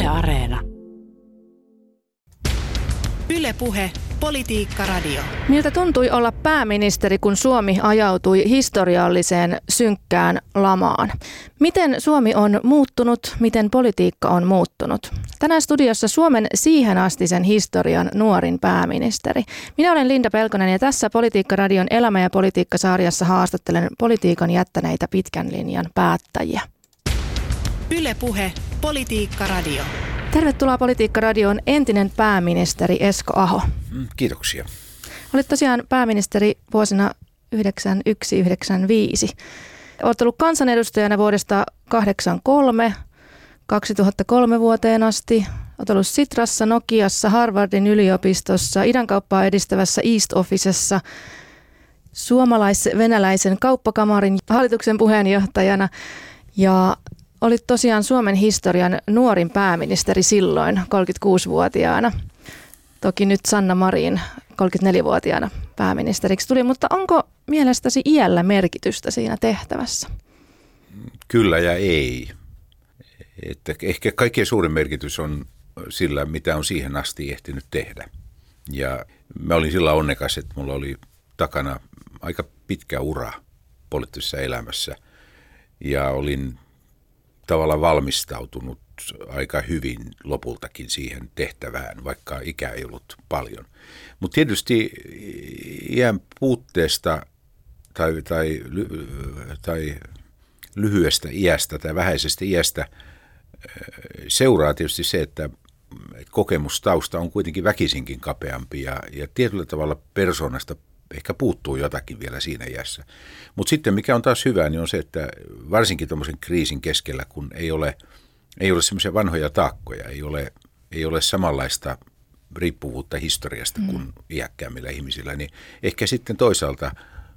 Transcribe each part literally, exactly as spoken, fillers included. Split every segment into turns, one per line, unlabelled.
Yle Areena.
Yle Puhe, Politiikka Radio.
Miltä tuntui olla pääministeri, kun Suomi ajautui historialliseen synkkään lamaan? Miten Suomi on muuttunut, miten politiikka on muuttunut? Tänään studiossa Suomen siihen astisen historian nuorin pääministeri. Minä olen Linda Pelkonen ja tässä Politiikka Radion Elämä- ja politiikka-sarjassa haastattelen politiikan jättäneitä pitkän linjan päättäjiä.
Yle Puhe, Politiikka Radio.
Tervetuloa Politiikka Radioon entinen pääministeri Esko Aho.
Kiitoksia.
Olet tosiaan pääministeri vuosina yhdeksänkymmentäyksi yhdeksänkymmentäviisi. Olet ollut kansanedustajana vuodesta kahdeksankymmentäkolme kaksituhattakolme vuoteen asti. Olet ollut Sitrassa, Nokiassa, Harvardin yliopistossa, idänkauppaa edistävässä East Officessa, suomalais-venäläisen kauppakamarin hallituksen puheenjohtajana ja olit tosiaan Suomen historian nuorin pääministeri silloin kolmekymmentäkuusivuotiaana. Toki nyt Sanna Marin kolmekymmentäneljävuotiaana pääministeriksi tuli, mutta onko mielestäsi iällä merkitystä siinä tehtävässä?
Kyllä ja ei. Että ehkä kaikkein suurin merkitys on sillä, mitä on siihen asti ehtinyt tehdä. Ja mä olin sillä onnekas, että mulla oli takana aika pitkä ura poliittisessa elämässä ja olin tavallaan valmistautunut aika hyvin lopultakin siihen tehtävään, vaikka ikä ei ollut paljon. Mutta tietysti iän puutteesta tai, tai, tai lyhyestä iästä tai vähäisestä iästä seuraa tietysti se, että kokemustausta on kuitenkin väkisinkin kapeampi ja, ja tietyllä tavalla persoonasta ehkä puuttuu jotakin vielä siinä iässä. Mutta sitten mikä on taas hyvä, niin on se, että varsinkin tuommoisen kriisin keskellä, kun ei ole, ei ole semmoisia vanhoja taakkoja, ei ole, ei ole samanlaista riippuvuutta historiasta kuin mm. iäkkäämmillä ihmisillä, niin ehkä sitten toisaalta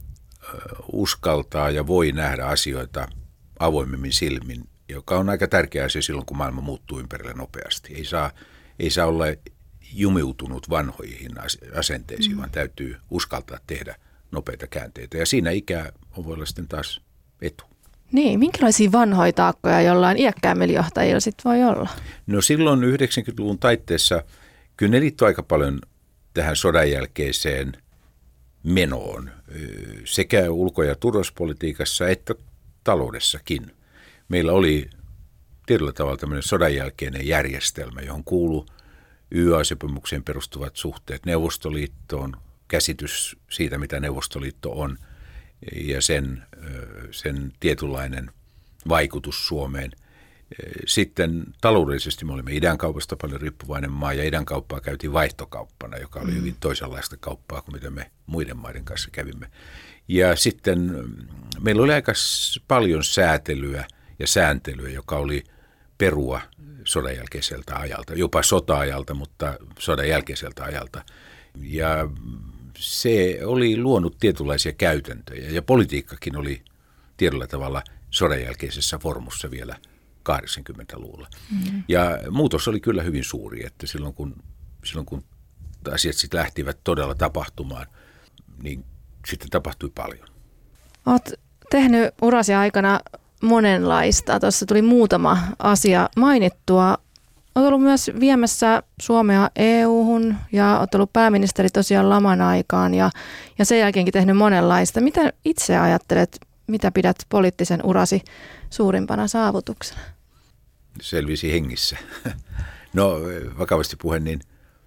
uskaltaa ja voi nähdä asioita avoimemmin silmin, joka on aika tärkeä asia silloin, kun maailma muuttuu ympärille nopeasti. Ei saa, ei saa olla jumiutunut vanhoihin asenteisiin, mm. vaan täytyy uskaltaa tehdä nopeita käänteitä. Ja siinä ikä on voi olla sitten taas etu.
Niin, minkälaisia vanhoja taakkoja jollain iäkkäämmillä johtajilla sitten voi olla?
No silloin yhdeksänkymmentäluvun taitteessa kyllä ne liittyy aika paljon tähän sodan jälkeiseen menoon sekä ulko- ja turvallisuuspolitiikassa että taloudessakin. Meillä oli tietyllä tavalla tämmöinen sodan jälkeinen järjestelmä, johon kuului Y A-sopimukseen perustuvat suhteet Neuvostoliittoon, käsitys siitä, mitä Neuvostoliitto on ja sen, sen tietynlainen vaikutus Suomeen. Sitten taloudellisesti me olimme idänkaupasta paljon riippuvainen maa ja idänkauppaa käytiin vaihtokauppana, joka oli hyvin toisenlaista kauppaa kuin mitä me muiden maiden kanssa kävimme. Ja sitten meillä oli aika paljon säätelyä ja sääntelyä, joka oli perua sodan jälkeiseltä ajalta, jopa sota-ajalta, mutta sodan jälkeiseltä ajalta. Ja se oli luonut tietynlaisia käytäntöjä ja politiikkakin oli tietyllä tavalla sodan jälkeisessä formussa vielä kahdeksankymmentäluvulla. Mm. Ja muutos oli kyllä hyvin suuri, että silloin kun, silloin kun asiat sitten lähtivät todella tapahtumaan, niin sitten tapahtui paljon.
Olet tehnyt urasi aikana monenlaista. Tuossa tuli muutama asia mainittua. Olet ollut myös viemässä Suomea E U-hun ja olet ollut pääministeri tosiaan laman aikaan ja, ja sen jälkeenkin tehnyt monenlaista. Mitä itse ajattelet, mitä pidät poliittisen urasi suurimpana saavutuksena?
Selvisi hengissä. No vakavasti puheen, niin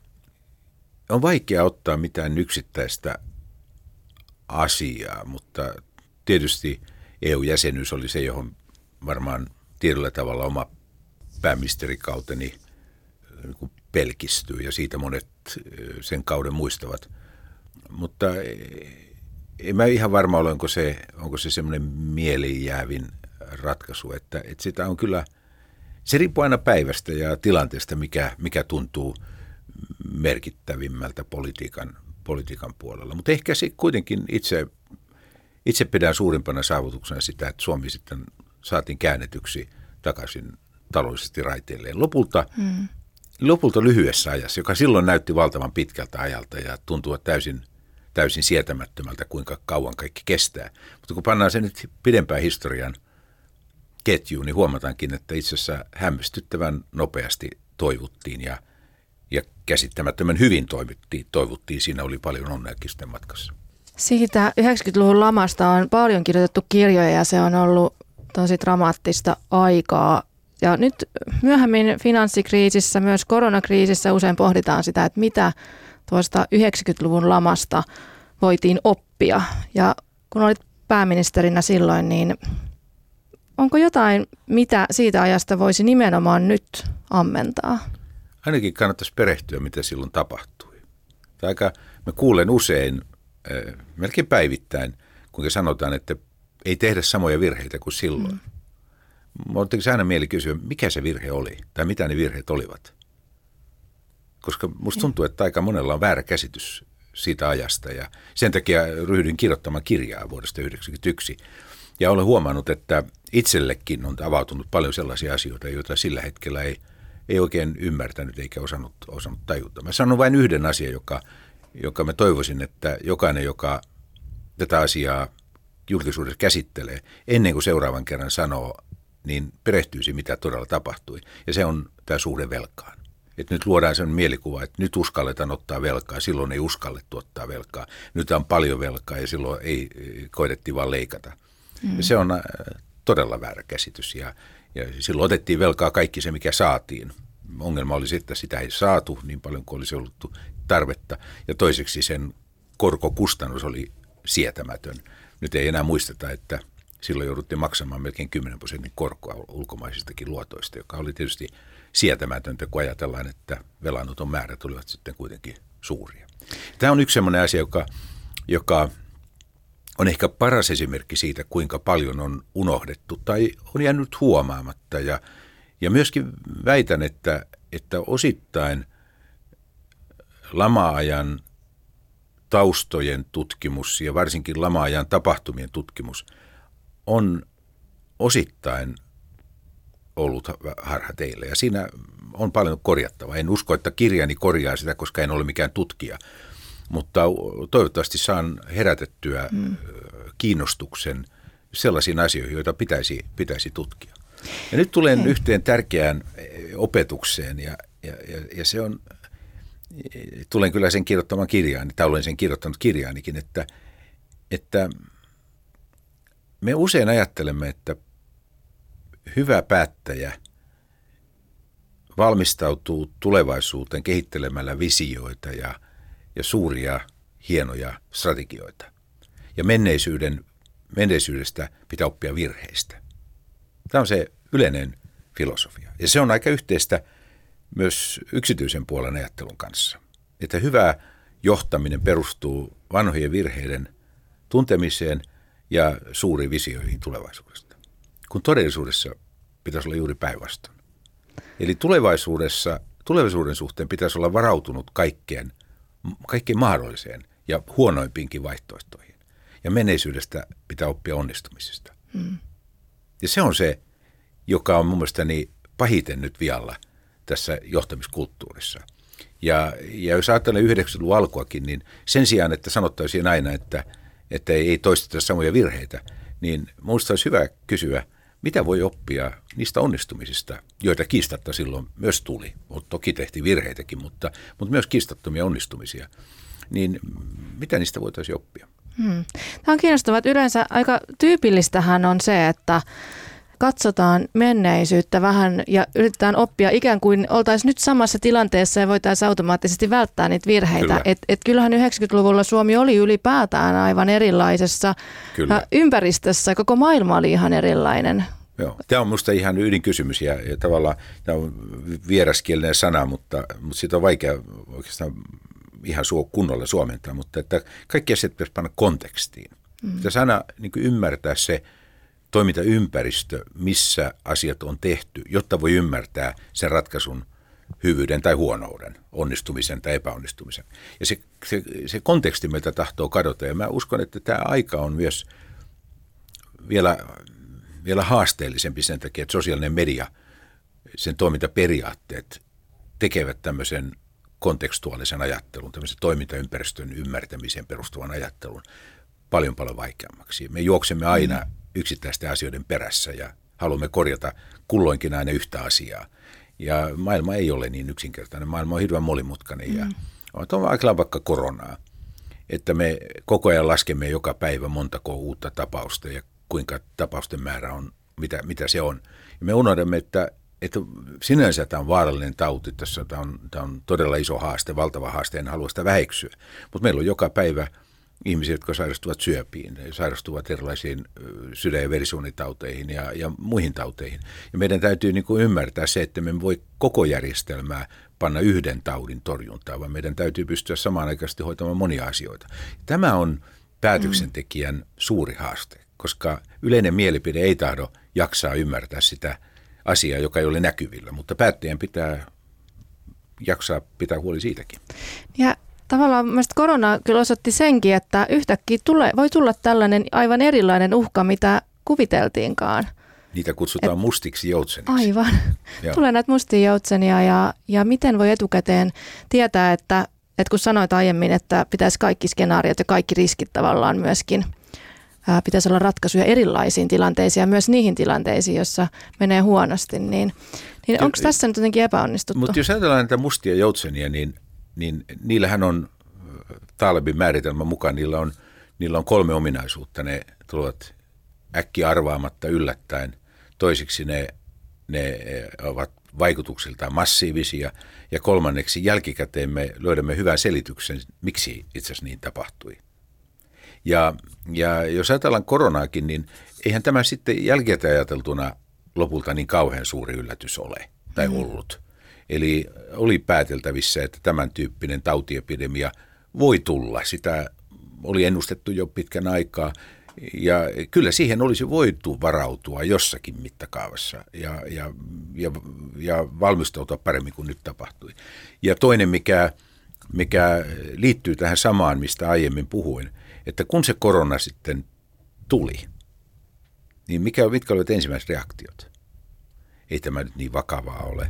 on vaikea ottaa mitään yksittäistä asiaa, mutta tietysti E U-jäsenyys oli se, johon varmaan tietyllä tavalla oma pääministerikauteni pelkistyy ja siitä monet sen kauden muistavat. Mutta en mä ihan varma ole, onko se, onko se semmoinen mieleenjäävin ratkaisu, että, että sitä on kyllä, se riippuu aina päivästä ja tilanteesta, mikä, mikä tuntuu merkittävimmältä politiikan, politiikan puolella. Mutta ehkä se kuitenkin itse, itse pidän suurimpana saavutuksena sitä, että Suomi sitten saatiin käännetyksi takaisin taloudellisesti raiteilleen. Lopulta, mm. lopulta lyhyessä ajassa, joka silloin näytti valtavan pitkältä ajalta ja tuntuu täysin, täysin sietämättömältä, kuinka kauan kaikki kestää. Mutta kun pannaan sen nyt pidempään historian ketjuun, niin huomataankin, että itse asiassa hämmästyttävän nopeasti toivuttiin ja, ja käsittämättömän hyvin toivuttiin, toivuttiin. Siinä oli paljon onneakin sitten matkassa.
Siitä yhdeksänkymmentäluvun lamasta on paljon kirjoitettu kirjoja ja se on ollut tosi dramaattista aikaa. Ja nyt myöhemmin finanssikriisissä, myös koronakriisissä usein pohditaan sitä, että mitä tuosta yhdeksänkymmentäluvun lamasta voitiin oppia. Ja kun olit pääministerinä silloin, niin onko jotain, mitä siitä ajasta voisi nimenomaan nyt ammentaa?
Ainakin kannattaisi perehtyä, mitä silloin tapahtui. Aika, mä kuulen usein, äh, melkein päivittäin, kuinka sanotaan, että ei tehdä samoja virheitä kuin silloin. Mm. Oletteko aina mieli kysyä, mikä se virhe oli tai mitä ne virheet olivat? Koska musta tuntuu, että aika monella on väärä käsitys siitä ajasta ja sen takia ryhdyin kirjoittamaan kirjaa vuodesta yhdeksänkymmentäyksi. Ja olen huomannut, että itsellekin on avautunut paljon sellaisia asioita, joita sillä hetkellä ei, ei oikein ymmärtänyt eikä osannut, osannut tajuta. Mä sanon vain yhden asian, joka, joka mä toivoisin, että jokainen, joka tätä asiaa julkisuudessa käsittelee, ennen kuin seuraavan kerran sanoo, niin perehtyisi, mitä todella tapahtui. Ja se on tämä suhde velkaan. Että nyt luodaan sellainen mielikuva, että nyt uskalletaan ottaa velkaa, silloin ei uskallettu ottaa velkaa. Nyt on paljon velkaa ja silloin ei koitettiin vaan leikata. Mm. Ja se on todella väärä käsitys ja, ja silloin otettiin velkaa kaikki se, mikä saatiin. Ongelma oli se, että sitä ei saatu niin paljon kuin olisi ollut tarvetta ja toiseksi sen korkokustannus oli sietämätön. Nyt ei enää muisteta, että silloin jouduttiin maksamaan melkein kymmenen prosentin korkoa ulkomaisistakin luotoista, joka oli tietysti sietämätöntä, kun ajatellaan, että velanoton määrät olivat sitten kuitenkin suuria. Tämä on yksi sellainen asia, joka, joka on ehkä paras esimerkki siitä, kuinka paljon on unohdettu tai on jäänyt huomaamatta. Ja, ja myöskin väitän, että, että osittain lama-ajan taustojen tutkimus ja varsinkin lama-ajan tapahtumien tutkimus on osittain ollut harha teille ja siinä on paljon korjattavaa. En usko, että kirjani korjaa sitä, koska en ole mikään tutkija, mutta toivottavasti saan herätettyä mm. kiinnostuksen sellaisiin asioihin, joita pitäisi, pitäisi tutkia. Ja nyt tulen Hei. yhteen tärkeään opetukseen ja, ja, ja, ja se on, tulen kyllä sen kirjoittamaan kirjaani, tai olen sen kirjoittanut kirjaanikin, että, että me usein ajattelemme, että hyvä päättäjä valmistautuu tulevaisuuteen kehittelemällä visioita ja, ja suuria, hienoja strategioita. Ja menneisyyden, menneisyydestä pitää oppia virheistä. Tämä on se yleinen filosofia. Ja se on aika yhteistä myös yksityisen puolen ajattelun kanssa. Että hyvä johtaminen perustuu vanhojen virheiden tuntemiseen ja suuriin visioihin tulevaisuudesta. Kun todellisuudessa pitäisi olla juuri päinvastoin. Eli tulevaisuudessa, tulevaisuuden suhteen pitäisi olla varautunut kaikkeen, kaikkeen mahdolliseen ja huonoimpiinkin vaihtoehtoihin. Ja menneisyydestä pitää oppia onnistumisesta. Hmm. Ja se on se, joka on mun mielestäni pahiten nyt vialla tässä johtamiskulttuurissa. Ja, ja jos ajattelee yhdeksänkymmentäluvun alkuakin, niin sen sijaan, että sanottaisiin aina, että, että ei toisteta samoja virheitä, niin minusta olisi hyvä kysyä, mitä voi oppia niistä onnistumisista, joita kiistatta silloin myös tuli. Toki tehtiin virheitäkin, mutta, mutta myös kiistattomia onnistumisia. Niin mitä niistä voitaisiin oppia?
Hmm. Tämä on kiinnostavaa, että yleensä aika tyypillistähän on se, että katsotaan menneisyyttä vähän ja yritetään oppia ikään kuin oltaisiin nyt samassa tilanteessa ja voitaisiin automaattisesti välttää niitä virheitä. Kyllä. Et, et kyllähän yhdeksänkymmentäluvulla Suomi oli ylipäätään aivan erilaisessa Kyllä. ympäristössä. Koko maailma oli ihan erilainen.
Joo. Tämä on minusta ihan ydinkysymys ja, ja tavallaan tämä on vieraskielinen sana, mutta, mutta siitä on vaikea oikeastaan ihan suo kunnolla suomentaa, mutta että kaikki asiat pitäisi panna kontekstiin. Mm. Pitäisi aina niin kuin ymmärtää se toimintaympäristö, missä asiat on tehty, jotta voi ymmärtää sen ratkaisun hyvyyden tai huonouden, onnistumisen tai epäonnistumisen. Ja se, se, se konteksti meiltä tahtoo kadota ja mä uskon, että tämä aika on myös vielä, vielä haasteellisempi sen takia, että sosiaalinen media, sen toimintaperiaatteet tekevät tämmöisen kontekstuaalisen ajattelun, tämmöisen toimintaympäristön ymmärtämiseen perustuvan ajattelun paljon paljon vaikeammaksi. Me juoksemme aina mm. yksittäisten asioiden perässä ja haluamme korjata kulloinkin aina yhtä asiaa. Ja maailma ei ole niin yksinkertainen. Maailma on hirveän monimutkainen mm. ja on aika vaikka koronaa. Että me koko ajan laskemme joka päivä montako uutta tapausta ja kuinka tapausten määrä on, mitä, mitä se on. Ja me unohdamme, että, että sinänsä tämä on vaarallinen tauti. Tässä tämä on, tämä on todella iso haaste, valtava haaste, en halua sitä väheksyä. Mutta meillä on joka päivä ihmisiä, jotka sairastuvat syöpiin, sairastuvat erilaisiin sydän- ja verisuonitauteihin ja, ja muihin tauteihin. Ja meidän täytyy niin kuin ymmärtää se, että me emme voi koko järjestelmää panna yhden taudin torjuntaan, vaan meidän täytyy pystyä samanaikaisesti hoitamaan monia asioita. Tämä on päätöksentekijän mm. suuri haaste, koska yleinen mielipide ei tahdo jaksaa ymmärtää sitä asiaa, joka ei ole näkyvillä, mutta päättäjän pitää jaksaa pitää huoli siitäkin.
Ja tavallaan mielestäni korona kyllä osoitti senkin, että yhtäkkiä tulee, voi tulla tällainen aivan erilainen uhka, mitä kuviteltiinkaan.
Niitä kutsutaan Et, mustiksi joutseniksi.
Aivan. Tulee näitä mustia joutsenia ja, ja miten voi etukäteen tietää, että, että kun sanoit aiemmin, että pitäisi kaikki skenaariot ja kaikki riskit tavallaan myöskin, ää, pitäisi olla ratkaisuja erilaisiin tilanteisiin ja myös niihin tilanteisiin, joissa menee huonosti, niin, niin onko tässä nyt jotenkin epäonnistuttu?
Mutta jos ajatellaan näitä mustia joutsenia, niin niin niillähän on Talebin määritelmän mukaan, niillä on, niillä on kolme ominaisuutta. Ne tulevat äkkiä arvaamatta yllättäen. Toiseksi ne, ne ovat vaikutuksiltaan massiivisia. Ja kolmanneksi jälkikäteen me löydämme hyvän selityksen, miksi itse asiassa niin tapahtui. Ja, ja jos ajatellaan koronaakin, niin eihän tämä sitten jälkikäteen ajateltuna lopulta niin kauhean suuri yllätys ole tai ollut. Eli oli pääteltävissä, että tämän tyyppinen tautiepidemia voi tulla. Sitä oli ennustettu jo pitkän aikaa ja kyllä siihen olisi voitu varautua jossakin mittakaavassa ja, ja, ja, ja valmistautua paremmin kuin nyt tapahtui. Ja toinen, mikä, mikä liittyy tähän samaan, mistä aiemmin puhuin, että kun se korona sitten tuli, niin mikä, mitkä olivat ensimmäiset reaktiot? Ei tämä nyt niin vakavaa ole.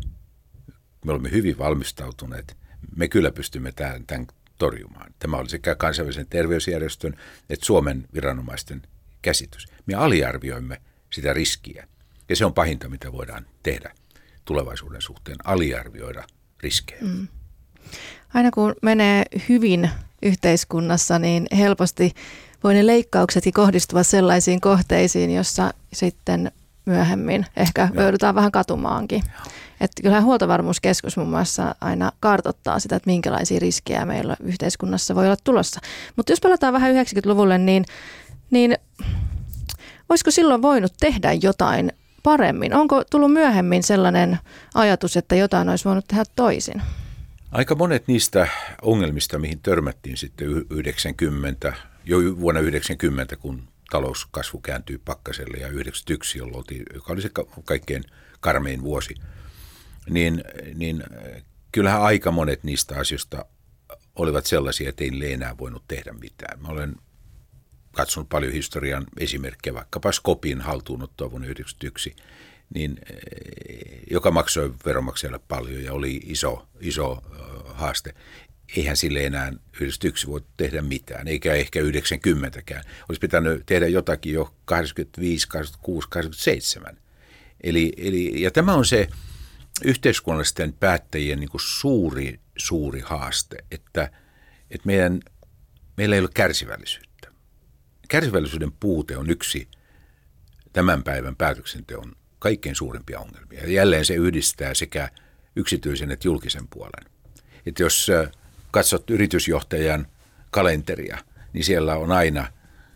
Me olemme hyvin valmistautuneet. Me kyllä pystymme tämän, tämän torjumaan. Tämä oli sekä kansainvälisen terveysjärjestön että Suomen viranomaisten käsitys. Me aliarvioimme sitä riskiä. Ja se on pahinta, mitä voidaan tehdä tulevaisuuden suhteen, aliarvioida riskejä. Mm.
Aina kun menee hyvin yhteiskunnassa, niin helposti voi ne leikkauksetkin kohdistua sellaisiin kohteisiin, jossa sitten myöhemmin ehkä Joo. joudutaan vähän katumaankin. Että kyllähän Huoltovarmuuskeskus muun muassa aina kartoittaa sitä, että minkälaisia riskejä meillä yhteiskunnassa voi olla tulossa. Mutta jos palataan vähän yhdeksänkymmentäluvulle, niin, niin olisiko silloin voinut tehdä jotain paremmin? Onko tullut myöhemmin sellainen ajatus, että jotain olisi voinut tehdä toisin?
Aika monet niistä ongelmista, mihin törmättiin sitten yhdeksänkymmentä, jo vuonna yhdeksänkymmentä, kun talouskasvu kääntyi pakkaselle ja yhdeksänkymmentäyksi, jolloin oltiin, joka oli se kaikkein karmein vuosi, niin, niin kyllähän aika monet niistä asioista olivat sellaisia, että ei enää voinut tehdä mitään. Mä olen katsonut paljon historian esimerkkejä, vaikkapa Skopin haltuunottoa vuonna yhdeksänkymmentäyksi, niin, joka maksoi veronmaksajalle paljon ja oli iso, iso haaste. Eihän sille enää yhdeksänkymmentäyksi voi tehdä mitään, eikä ehkä yhdeksänkymmentäkään. Olisi pitänyt tehdä jotakin jo kahdeksankymmentäviisi, kahdeksankymmentäkuusi, kahdeksankymmentäseitsemän. Eli, eli, ja tämä on se yhteiskunnallisten päättäjien niin kuin suuri, suuri haaste, että, että meidän, meillä ei ole kärsivällisyyttä. Kärsivällisyyden puute on yksi tämän päivän päätöksenteon kaikkein suurimpia ongelmia. Ja jälleen se yhdistää sekä yksityisen että julkisen puolen. Että jos katsot yritysjohtajan kalenteria, niin siellä on aina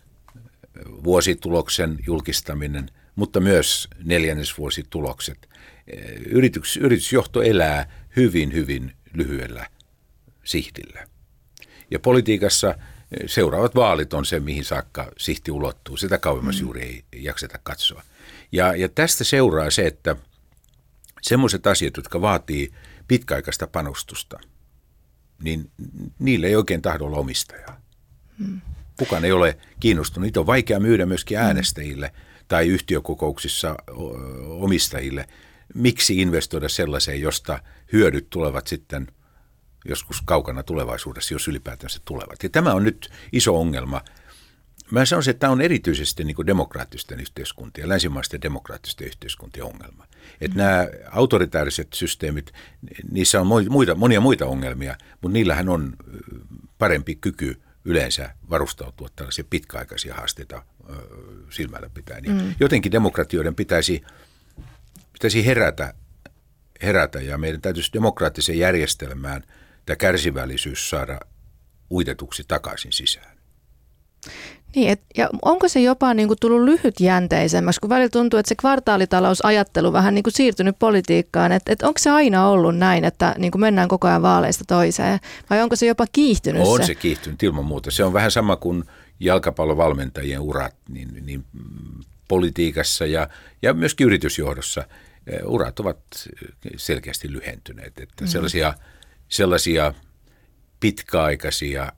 vuosituloksen julkistaminen, mutta myös neljännesvuositulokset. Yritys, yritysjohto elää hyvin, hyvin lyhyellä sihdillä. Ja politiikassa seuraavat vaalit on se, mihin saakka sihti ulottuu. Sitä kauemmas juuri ei jakseta katsoa. Ja, ja tästä seuraa se, että semmoiset asiat, jotka vaatii pitkäaikaista panostusta, niin niille ei oikein tahdo olla omistajaa. Hmm. Kukaan ei ole kiinnostunut. Niitä on vaikea myydä myöskin äänestäjille tai yhtiökokouksissa omistajille. Miksi investoida sellaiseen, josta hyödyt tulevat sitten joskus kaukana tulevaisuudessa, jos ylipäätään se tulevat. Ja tämä on nyt iso ongelma Mä sanoisin, että tämä on erityisesti niin kuin demokraattisten yhteiskuntien, länsimaisten demokraattisten yhteiskuntien ongelma. Että mm. nämä autoritääriset systeemit, niissä on muita, monia muita ongelmia, mutta niillähän on parempi kyky yleensä varustautua tällaisia pitkäaikaisia haasteita silmällä pitäen. Ja mm. jotenkin demokratioiden pitäisi, pitäisi herätä, herätä ja meidän täytyisi demokraattiseen järjestelmään tämä kärsivällisyys saada uitetuksi takaisin sisään.
Niin, et, ja onko se jopa niin kuin tullut lyhytjänteisemmäksi, kun välillä tuntuu, että se kvartaalitalousajattelu vähän niin kuin siirtynyt politiikkaan, että et onko se aina ollut näin, että niin kuin mennään koko ajan vaaleista toiseen, vai onko se jopa kiihtynyt
on
se?
On se kiihtynyt ilman muuta. Se on vähän sama kuin jalkapallovalmentajien urat, niin, niin politiikassa ja, ja myöskin yritysjohdossa urat ovat selkeästi lyhentyneet, että mm. sellaisia, sellaisia pitkäaikaisia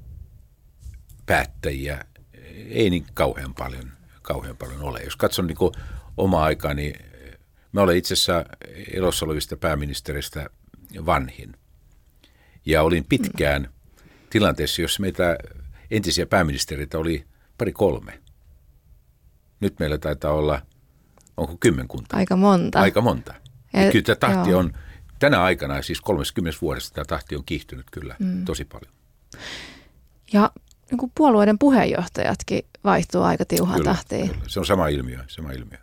päättäjiä ei niin kauhean paljon, kauhean paljon ole. Jos katson niin kuin omaa aikaa, niin mä olen itse asiassa elossa olevista pääministeristä vanhin. Ja olin pitkään mm. tilanteessa, jossa meitä entisiä pääministeriitä oli pari kolme. Nyt meillä taitaa olla, onko kymmenkunta?
Aika monta.
Aika monta. Ja kyllä tämä tahti joo. on, tänä aikana, siis kolmekymmentä vuodesta tämä tahti on kiihtynyt kyllä mm. tosi paljon.
Ja niin kuin puolueiden puheenjohtajatkin vaihtuu aika tiuhaan
kyllä,
tahtiin. Kyllä.
Se on sama ilmiö, sama ilmiö.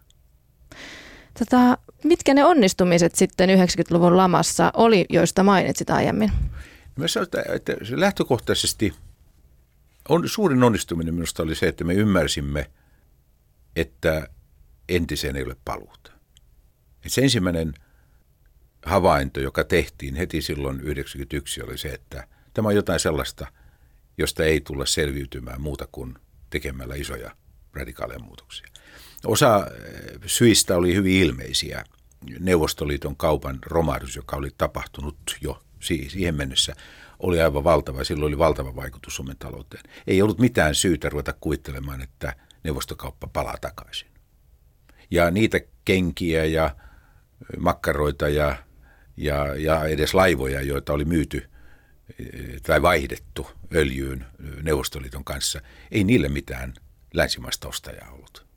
Tota, mitkä ne onnistumiset sitten yhdeksänkymmentäluvun lamassa oli, joista mainitsit aiemmin?
Mä sanon, että se lähtökohtaisesti on, suurin onnistuminen minusta oli se, että me ymmärsimme, että entiseen ei ole paluuta. Et se ensimmäinen havainto, joka tehtiin heti silloin yhdeksänkymmentäyksi, oli se, että tämä on jotain sellaista, josta ei tulla selviytymään muuta kuin tekemällä isoja radikaaleja muutoksia. Osa syistä oli hyvin ilmeisiä. Neuvostoliiton kaupan romahdus, joka oli tapahtunut jo siihen mennessä, oli aivan valtava. Silloin oli valtava vaikutus Suomen talouteen. Ei ollut mitään syytä ruveta kuvittelemaan, että neuvostokauppa palaa takaisin. Ja niitä kenkiä ja makkaroita ja, ja, ja edes laivoja, joita oli myyty tai vaihdettu öljyyn Neuvostoliiton kanssa, ei niille mitään länsimaista ostajaa ollut.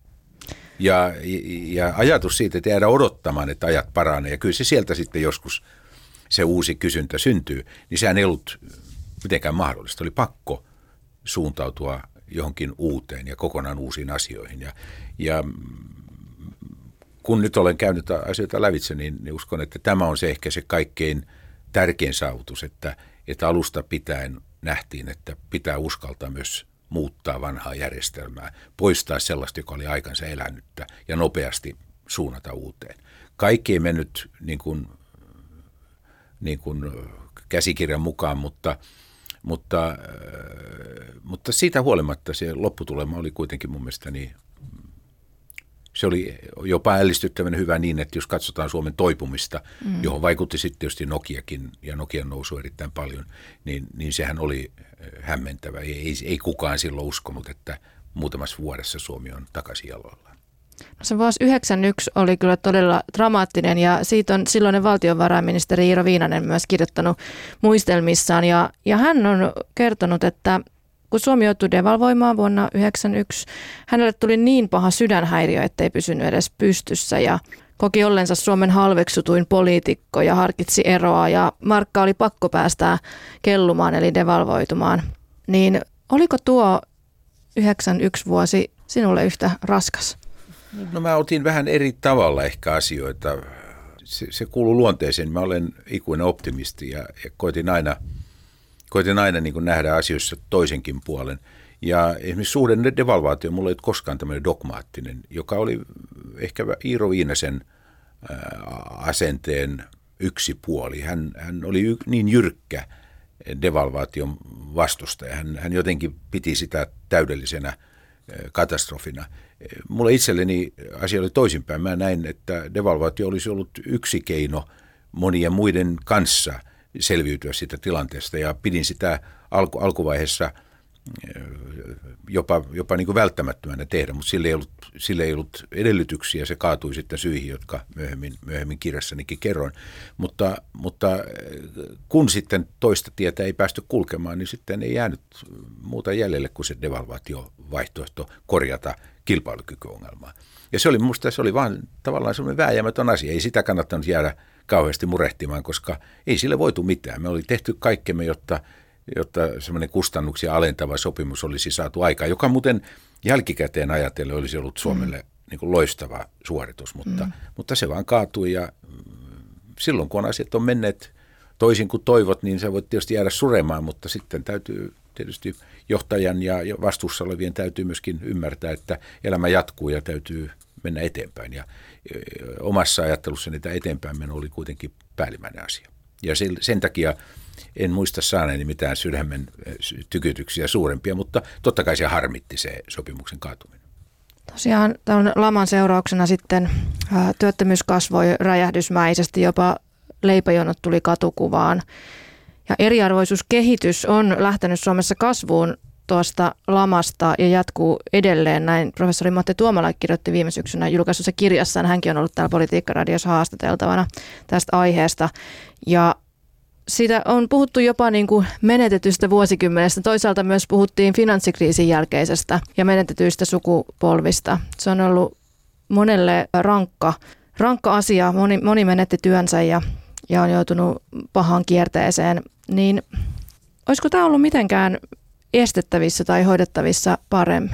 Ja, ja ajatus siitä, että jäädä odottamaan, että ajat paranee, ja kyllä se sieltä sitten joskus se uusi kysyntä syntyy, niin sehän ei ollut mitenkään mahdollista. Oli pakko suuntautua johonkin uuteen ja kokonaan uusiin asioihin. Ja, ja kun nyt olen käynyt asioita lävitse, niin, niin uskon, että tämä on se ehkä se kaikkein tärkein saavutus, että, että alusta pitäen nähtiin, että pitää uskaltaa myös muuttaa vanhaa järjestelmää, poistaa sellaista, joka oli aikansa elänyttä ja nopeasti suunnata uuteen. Kaikki ei mennyt niin kuin, niin kuin käsikirjan mukaan, mutta, mutta, mutta siitä huolimatta se lopputulema oli kuitenkin mun mielestäni, se oli jopa ällistyttävän hyvä niin, että jos katsotaan Suomen toipumista, mm. johon vaikutti sitten tietysti Nokiakin ja Nokian nousu erittäin paljon, niin, niin sehän oli hämmentävä. Ei, ei kukaan silloin uskonut, että muutamassa vuodessa Suomi on takaisin jaloillaan.
No se vuosi yhdeksänkymmentäyksi oli kyllä todella dramaattinen ja siitä on silloinen valtiovarainministeri Iiro Viinanen myös kirjoittanut muistelmissaan ja, ja hän on kertonut, että kun Suomi joutui devalvoimaan vuonna yhdeksänkymmentäyksi, hänelle tuli niin paha sydänhäiriö, ettei pysynyt edes pystyssä ja koki ollensa Suomen halveksutuin poliitikko ja harkitsi eroa ja markka oli pakko päästää kellumaan eli devalvoitumaan. Niin oliko tuo yhdeksänkymmentäyksi vuosi sinulle yhtä raskas?
No mä otin vähän eri tavalla ehkä asioita. Se, se kuuluu luonteeseen. Mä olen ikuinen optimisti ja, ja koitin aina... Koitin aina niin kuin nähdä asioissa toisenkin puolen. Ja esimerkiksi suuren devalvaatio mulla ei ole koskaan tämmöinen dogmaattinen, joka oli ehkä Iiro Viinasen asenteen yksi puoli. Hän, hän oli niin jyrkkä devalvaation vastustaja. Hän, hän jotenkin piti sitä täydellisenä katastrofina. Mulla itselleni asia oli toisinpäin. Mä näin, että devalvaatio olisi ollut yksi keino monien muiden kanssa selviytyä siitä tilanteesta ja pidin sitä alku, alkuvaiheessa jopa, jopa niin kuin välttämättömänä tehdä, mutta sillä ei, ollut, sillä ei ollut edellytyksiä. Se kaatui sitten syihin, jotka myöhemmin, myöhemmin kirjassanikin kerroin. Mutta, mutta kun sitten toista tietä ei päästy kulkemaan, niin sitten ei jäänyt muuta jäljelle kuin se devalvaatiovaihtoehto korjata kilpailukykyongelmaa. Ja se oli minusta, se oli vaan tavallaan semmoinen vääjäämätön asia. Ei sitä kannattanut jäädä kauheasti murehtimaan, koska ei sille voitu mitään. Me oli tehty kaikkemme, jotta jotta semmoinen kustannuksia alentava sopimus olisi saatu aikaan, joka muuten jälkikäteen ajatellen olisi ollut Suomelle mm. niin kuin loistava suoritus, mutta, mm. mutta se vaan kaatui ja silloin kun asiat on menneet toisin kuin toivot, niin se voi tietysti jäädä suremaan, mutta sitten täytyy tietysti johtajan ja vastuussa olevien täytyy myöskin ymmärtää, että elämä jatkuu ja täytyy mennä eteenpäin ja omassa ajattelussani tämä eteenpäin meno oli kuitenkin päällimmäinen asia ja sen takia en muista saaneeni mitään sydämen tykytyksiä suurempia, mutta totta kai se harmitti se sopimuksen kaatuminen.
Tosiaan tämän laman seurauksena sitten ää, työttömyys kasvoi räjähdysmäisesti, jopa leipäjonot tuli katukuvaan. Ja eriarvoisuuskehitys on lähtenyt Suomessa kasvuun tuosta lamasta ja jatkuu edelleen. Näin professori Matti Tuomala kirjoitti viime syksynä julkaisussa kirjassaan. Hänkin on ollut täällä Politiikka-radiossa haastateltavana tästä aiheesta. Ja siitä on puhuttu jopa niin kuin menetetystä vuosikymmenestä. Toisaalta myös puhuttiin finanssikriisin jälkeisestä ja menetetyistä sukupolvista. Se on ollut monelle rankka, rankka asia. Moni, moni menetti työnsä ja, ja on joutunut pahaan kierteeseen. Niin olisiko tämä ollut mitenkään estettävissä tai hoidettavissa paremmin?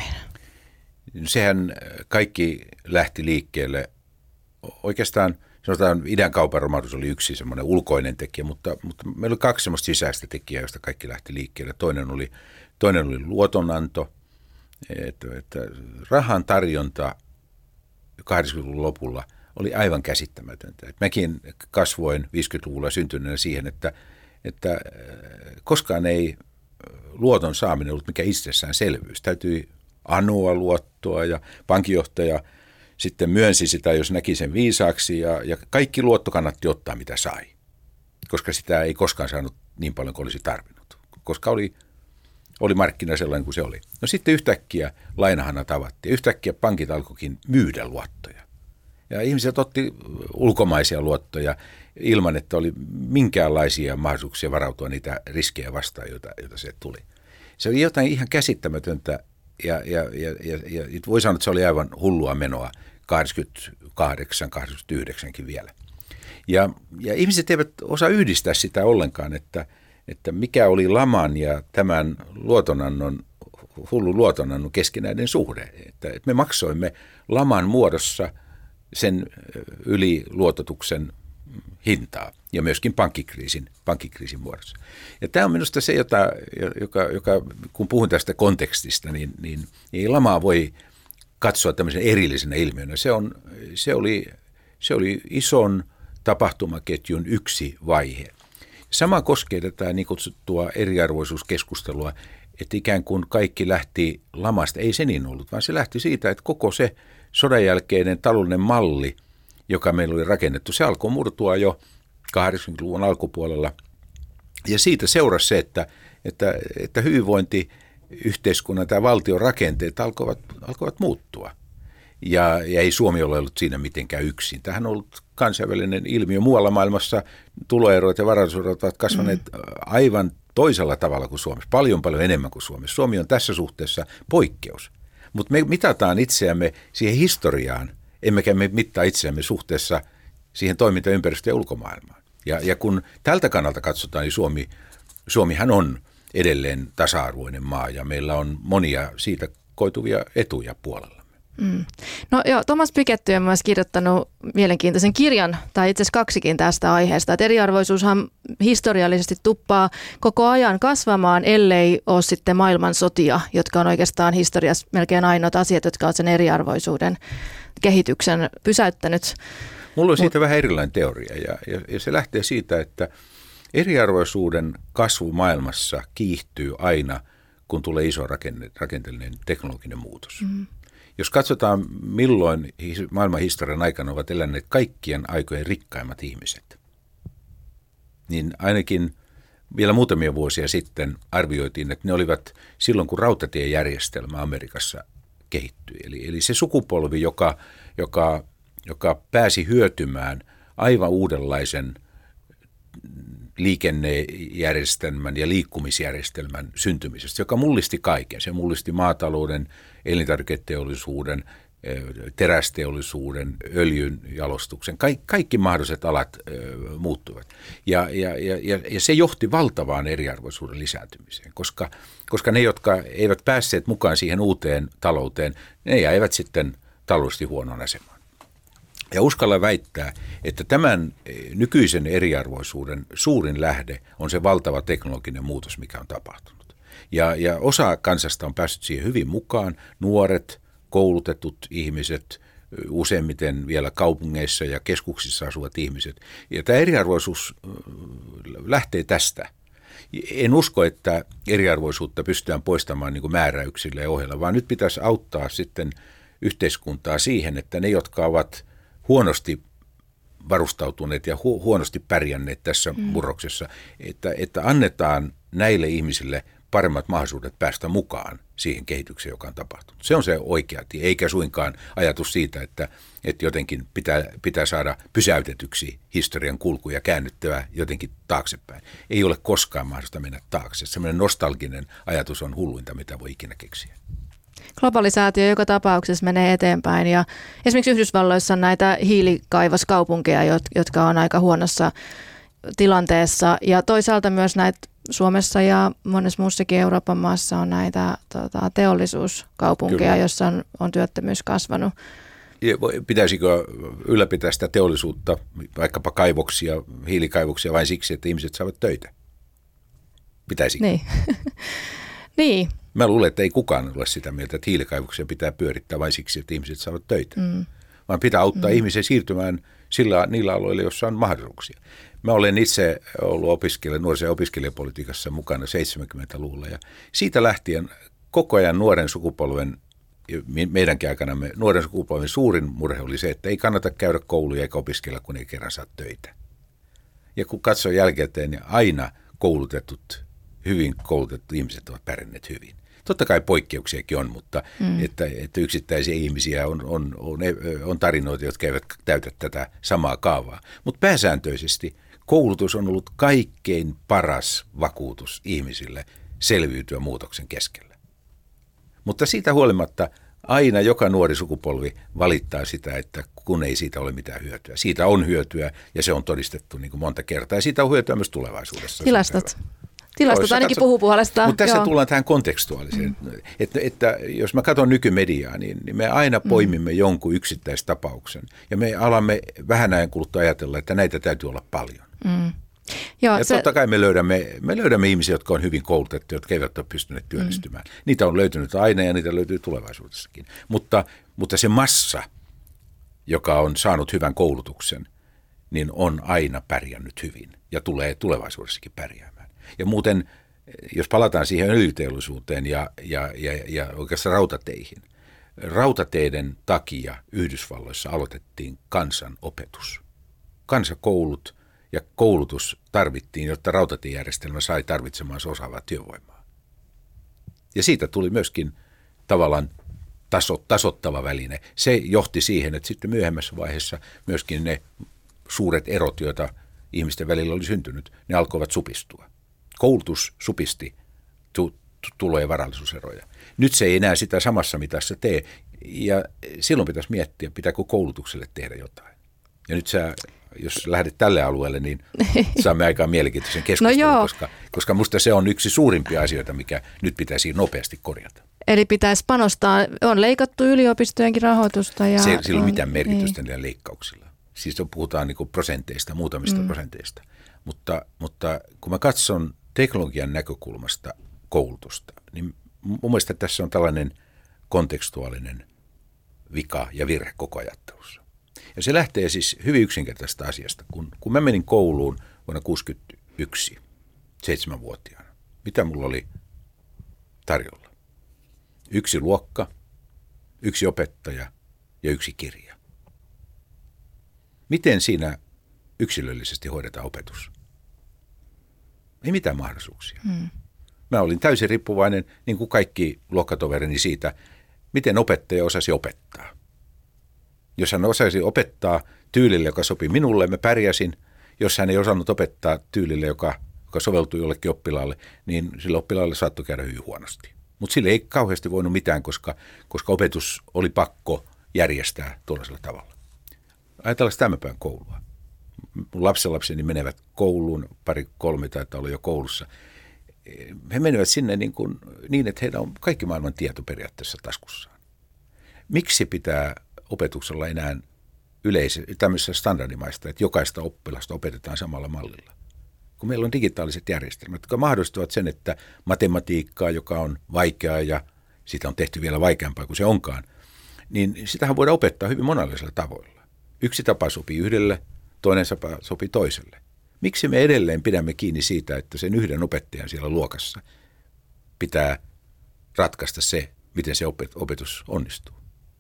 Sehän kaikki lähti liikkeelle oikeastaan. Sanotaan, idän kaupan romahdus oli yksi semmoinen ulkoinen tekijä, mutta, mutta meillä oli kaksi semmoista sisäistä tekijää, joista kaikki lähti liikkeelle. Toinen oli, toinen oli luotonanto, että, että rahan tarjonta kahdeksankymmentäluvun lopulla oli aivan käsittämätöntä. Että mäkin kasvoin viisikymmentäluvulla syntyneenä siihen, että, että koskaan ei luoton saaminen ollut mikään itsestäänselvyys. Täytyi anoa luottoa ja pankinjohtaja sitten myönsi sitä, jos näki sen viisaaksi ja, ja kaikki luotto kannatti ottaa, mitä sai, koska sitä ei koskaan saanut niin paljon kuin olisi tarvinnut, koska oli, oli markkina sellainen kuin se oli. No sitten yhtäkkiä lainahanat avattiin, yhtäkkiä pankit alkoikin myydä luottoja ja ihmiset otti ulkomaisia luottoja ilman, että oli minkäänlaisia mahdollisuuksia varautua niitä riskejä vastaan, joita, joita se tuli. Se oli jotain ihan käsittämätöntä. Ja, ja, ja, ja, ja voi sanoa, että se oli aivan hullua menoa kahdeksankymmentäkahdeksan kahdeksankymmentäyhdeksänkin vielä. Ja, ja ihmiset eivät osaa yhdistää sitä ollenkaan, että, että mikä oli laman ja tämän luotonannon, hullu luotonannon keskinäinen suhde. Että, että me maksoimme laman muodossa sen yliluototuksen hintaa ja myöskin pankkikriisin, pankkikriisin muodossa. Ja tämä on minusta se, jota, joka, joka, kun puhun tästä kontekstista, niin, niin ei lamaa voi katsoa tämmöisen erillisenä ilmiönä. Se, on, se, oli, se oli ison tapahtumaketjun yksi vaihe. Sama koskee tätä niin kutsuttua eriarvoisuuskeskustelua, että ikään kuin kaikki lähti lamasta. Ei se niin ollut, vaan se lähti siitä, että koko se sodan jälkeinen taloudellinen malli, joka meillä oli rakennettu, se alkoi murtua jo kahdeksankymmentäluvun alkupuolella. Ja siitä seurasi se, että, että, että hyvinvointiyhteiskunnan tai valtion rakenteet alkoivat, alkoivat muuttua. Ja, ja ei Suomi ole ollut siinä mitenkään yksin. Tämähän on ollut kansainvälinen ilmiö. Muualla maailmassa tuloerot ja varallisuuserot ovat kasvaneet mm. aivan toisella tavalla kuin Suomessa. Paljon paljon enemmän kuin Suomessa. Suomi on tässä suhteessa poikkeus. Mutta me mitataan itseämme siihen historiaan, emmekä me mittaa itseämme suhteessa siihen toimintaympäristöön ja ulkomaailmaan. Ja, ja kun tältä kannalta katsotaan, niin Suomi, Suomihan on edelleen tasa-arvoinen maa ja meillä on monia siitä koituvia etuja puolellamme.
Mm. No joo, Thomas Piketty on myös kirjoittanut mielenkiintoisen kirjan, tai itse asiassa kaksikin tästä aiheesta, että eriarvoisuushan historiallisesti tuppaa koko ajan kasvamaan, ellei ole sitten maailmansotia, jotka on oikeastaan historiassa melkein ainoat asiat, jotka on sen eriarvoisuuden kehityksen pysäyttänyt.
Mulla on siitä Mut... vähän erilainen teoria ja, ja, ja se lähtee siitä, että eriarvoisuuden kasvu maailmassa kiihtyy aina, kun tulee iso rakenne, rakenteellinen teknologinen muutos. Mm. Jos katsotaan, milloin maailman historian aikana ovat eläneet kaikkien aikojen rikkaimmat ihmiset, niin ainakin vielä muutamia vuosia sitten arvioitiin, että ne olivat silloin, kun rautatiejärjestelmä Amerikassa kehittyi. Eli, eli se sukupolvi, joka, joka, joka pääsi hyötymään aivan uudenlaisen liikennejärjestelmän ja liikkumisjärjestelmän syntymisestä, joka mullisti kaiken. Se mullisti maatalouden, elintarviketeollisuuden, terästeollisuuden, öljyn jalostuksen. Kaik, kaikki mahdolliset alat ö, muuttuivat. Ja, ja, ja, ja se johti valtavaan eriarvoisuuden lisääntymiseen, koska, koska ne, jotka eivät päässeet mukaan siihen uuteen talouteen, ne jäivät sitten taloudellisesti huonoon asemaan. Ja uskalla väittää, että tämän nykyisen eriarvoisuuden suurin lähde on se valtava teknologinen muutos, mikä on tapahtunut. Ja, ja osa kansasta on päässyt siihen hyvin mukaan, nuoret, koulutetut ihmiset, useimmiten vielä kaupungeissa ja keskuksissa asuvat ihmiset. Ja tämä eriarvoisuus lähtee tästä. En usko, että eriarvoisuutta pystytään poistamaan niin kuin määräyksillä ja ohjeilla, vaan nyt pitäisi auttaa sitten yhteiskuntaa siihen, että ne, jotka ovat huonosti varustautuneet ja hu- huonosti pärjänneet tässä mm. murroksessa, että, että annetaan näille ihmisille paremmat mahdollisuudet päästä mukaan siihen kehitykseen, joka on tapahtunut. Se on se oikea tie, eikä suinkaan ajatus siitä, että, että jotenkin pitää, pitää saada pysäytetyksi historian kulku ja käännyttävä jotenkin taaksepäin. Ei ole koskaan mahdollista mennä taakse. Sellainen nostalginen ajatus on hulluinta, mitä voi ikinä keksiä.
Globalisaatio joka tapauksessa menee eteenpäin ja esimerkiksi Yhdysvalloissa on näitä hiilikaivoskaupunkeja, jotka on aika huonossa tilanteessa ja toisaalta myös näitä Suomessa ja monessa muussakin Euroopan maassa on näitä tota, teollisuuskaupunkeja, Kyllä. joissa on, on työttömyys kasvanut.
Pitäisikö ylläpitää sitä teollisuutta, vaikkapa kaivoksia, hiilikaivoksia vain siksi, että ihmiset saavat töitä? Pitäisikö?
Niin. niin.
Mä luulen, että ei kukaan ole sitä mieltä, että hiilikaivoksia pitää pyörittää vain siksi, että ihmiset saavat töitä. Mm. Vaan pitää auttaa mm. ihmisiä siirtymään sillä, niillä aloilla, joissa on mahdollisuuksia. Mä olen itse ollut opiskelija, nuorisen- ja opiskelijapolitiikassa mukana seitsemänkymmentäluvulla ja siitä lähtien koko ajan nuoren sukupolven, meidänkin aikanamme nuoren sukupolven suurin murhe oli se, että ei kannata käydä kouluja eikä opiskella, kun ei kerran saa töitä. Ja kun katsoo jälkikäteen, niin aina koulutetut, hyvin koulutetut ihmiset ovat pärjänneet hyvin. Totta kai poikkeuksiakin on, mutta mm. että, että yksittäisiä ihmisiä on, on, on, on tarinoita, jotka eivät täytä tätä samaa kaavaa. Mutta pääsääntöisesti koulutus on ollut kaikkein paras vakuutus ihmisille selviytyä muutoksen keskellä. Mutta siitä huolimatta aina joka nuori sukupolvi valittaa sitä, että kun ei siitä ole mitään hyötyä. Siitä on hyötyä ja se on todistettu niin kuin monta kertaa ja siitä on hyötyä myös tulevaisuudessa.
Tilastot. Tilastot ainakin katso, puhuu puolestaan.
Mutta tässä
Joo.
tullaan tähän kontekstuaaliseen. Mm. Että, että jos mä katson nykymediaa, niin, niin me aina poimimme mm. jonkun yksittäistapauksen. Ja me alamme vähän ajan kuluttua ajatella, että näitä täytyy olla paljon. Mm. Joo, ja se... totta kai me löydämme, me löydämme ihmisiä, jotka on hyvin koulutettu, jotka eivät ole pystyneet työllistymään. Mm. Niitä on löytynyt aina ja niitä löytyy tulevaisuudessakin. Mutta, mutta se massa, joka on saanut hyvän koulutuksen, niin on aina pärjännyt hyvin ja tulee tulevaisuudessakin pärjäämään. Ja muuten, jos palataan siihen öljyteollisuuteen ja, ja, ja, ja oikeastaan rautateihin, rautateiden takia Yhdysvalloissa aloitettiin kansanopetus. Kansakoulut ja koulutus tarvittiin, jotta rautatiejärjestelmä sai tarvitsemaansa osaavaa työvoimaa. Ja siitä tuli myöskin tavallaan taso, tasottava väline. Se johti siihen, että sitten myöhemmässä vaiheessa myöskin ne suuret erot, joita ihmisten välillä oli syntynyt, ne alkoivat supistua. Koulutus supisti tu- tulo- ja varallisuuseroja. Nyt se ei enää sitä samassa mitassa tee, ja silloin pitäisi miettiä, pitääkö koulutukselle tehdä jotain. Ja nyt sä, jos lähdet tälle alueelle, niin saamme aikaan mielenkiintoisen keskustelun, no koska, koska musta se on yksi suurimpia asioita, mikä nyt pitäisi nopeasti korjata.
Eli pitäisi panostaa, on leikattu yliopistojenkin rahoitusta. Ja
se, sillä ei ole mitään
on,
merkitystä niillä leikkauksilla. Siis puhutaan niin kuin prosenteista, muutamista mm. prosenteista. Mutta, mutta kun mä katson teknologian näkökulmasta koulutusta, niin mun mielestä tässä on tällainen kontekstuaalinen vika ja virhe koko ajattelussa. Ja se lähtee siis hyvin yksinkertaisesta asiasta. Kun, kun mä menin kouluun vuonna kuusikymmentäyksi, seitsemänvuotiaana, mitä mulla oli tarjolla? Yksi luokka, yksi opettaja ja yksi kirja. Miten siinä yksilöllisesti hoidetaan opetus? Ei mitään mahdollisuuksia. Hmm. Mä olin täysin riippuvainen, niin kuin kaikki luokkatoverini, siitä, miten opettaja osasi opettaa. Jos hän osasi opettaa tyylille, joka sopi minulle, mä pärjäsin. Jos hän ei osannut opettaa tyylille, joka, joka soveltui jollekin oppilaalle, niin sille oppilaalle saattoi käydä hyvin huonosti. Mutta sille ei kauheasti voinut mitään, koska, koska opetus oli pakko järjestää tuollaisella tavalla. Ajatellaan tämän päivän koulua. Mun lapsenlapseni menevät kouluun, pari kolme taitaa olla jo koulussa. He menevät sinne niin, kuin, niin, että heillä on kaikki maailman tieto periaatteessa taskussaan. Miksi pitää opetuksella enää yleisö, tämmöisessä standardimaista, että jokaista oppilasta opetetaan samalla mallilla? Kun meillä on digitaaliset järjestelmät, jotka mahdollistavat sen, että matematiikkaa, joka on vaikeaa ja siitä on tehty vielä vaikeampaa kuin se onkaan, niin sitähän voidaan opettaa hyvin monenlaisilla tavoilla. Yksi tapa sopii yhdelle, toinen tapa sopii toiselle. Miksi me edelleen pidämme kiinni siitä, että sen yhden opettajan siellä luokassa pitää ratkaista se, miten se opetus onnistuu?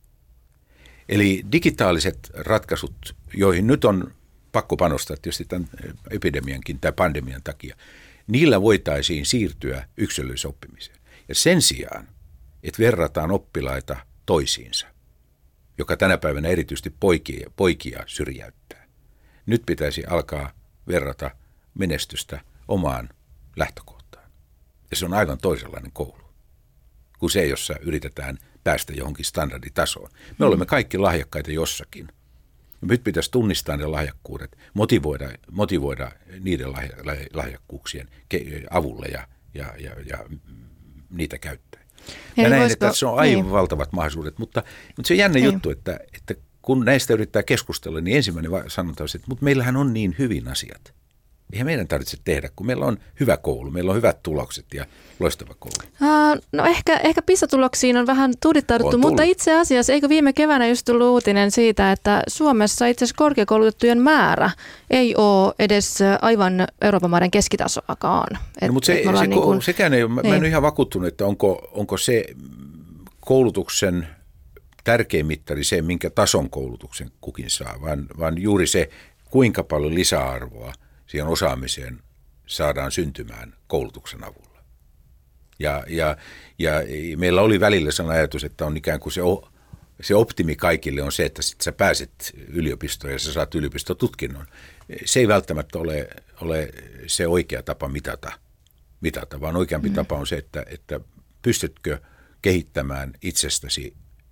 Eli digitaaliset ratkaisut, joihin nyt on pakko panostaa tietysti tämän epidemiankin tai pandemian takia, niillä voitaisiin siirtyä yksilölliseen oppimiseen. Ja sen sijaan, että verrataan oppilaita toisiinsa, joka tänä päivänä erityisesti poikia, poikia syrjäyttää. Nyt pitäisi alkaa verrata menestystä omaan lähtökohtaan. Ja se on aivan toisenlainen koulu kuin se, jossa yritetään päästä johonkin standarditasoon. Me olemme kaikki lahjakkaita jossakin. Nyt pitäisi tunnistaa ne lahjakkuudet, motivoida, motivoida niiden lahja, lahjakkuuksien avulle ja, ja, ja, ja niitä käyttää. Ja Eli näin, voisiko, että se on aivan niin. valtavat mahdollisuudet, mutta, mutta se on jännä Ei. juttu, että, että kun näistä yrittää keskustella, niin ensimmäinen sanotaan, että mutta meillähän on niin hyvin asiat. Eihän meidän tarvitse tehdä, kun meillä on hyvä koulu, meillä on hyvät tulokset ja loistava koulu.
Uh, no ehkä, ehkä PISA-tuloksiin on vähän tuudittauduttu, mutta itse asiassa eikö viime keväänä just tullut uutinen siitä, että Suomessa itse asiassa korkeakoulutettujen määrä ei ole edes aivan Euroopan maiden keskitasoakaan.
No, mutta se, se, niin kuin, sekään ei ole, mä, mä en ole ihan vakuuttunut, että onko, onko se koulutuksen tärkein mittari se, minkä tason koulutuksen kukin saa, vaan, vaan juuri se, kuinka paljon lisäarvoa siihen osaamiseen saadaan syntymään koulutuksen avulla. Ja, ja, ja meillä oli välillä sellainen ajatus, että on ikään kuin se, se optimi kaikille on se, että sit sä pääset yliopistoon ja sä saat yliopistotutkinnon. Se ei välttämättä ole, ole se oikea tapa mitata, mitata vaan oikeampi mm. tapa on se, että, että pystytkö kehittämään itsestäsi,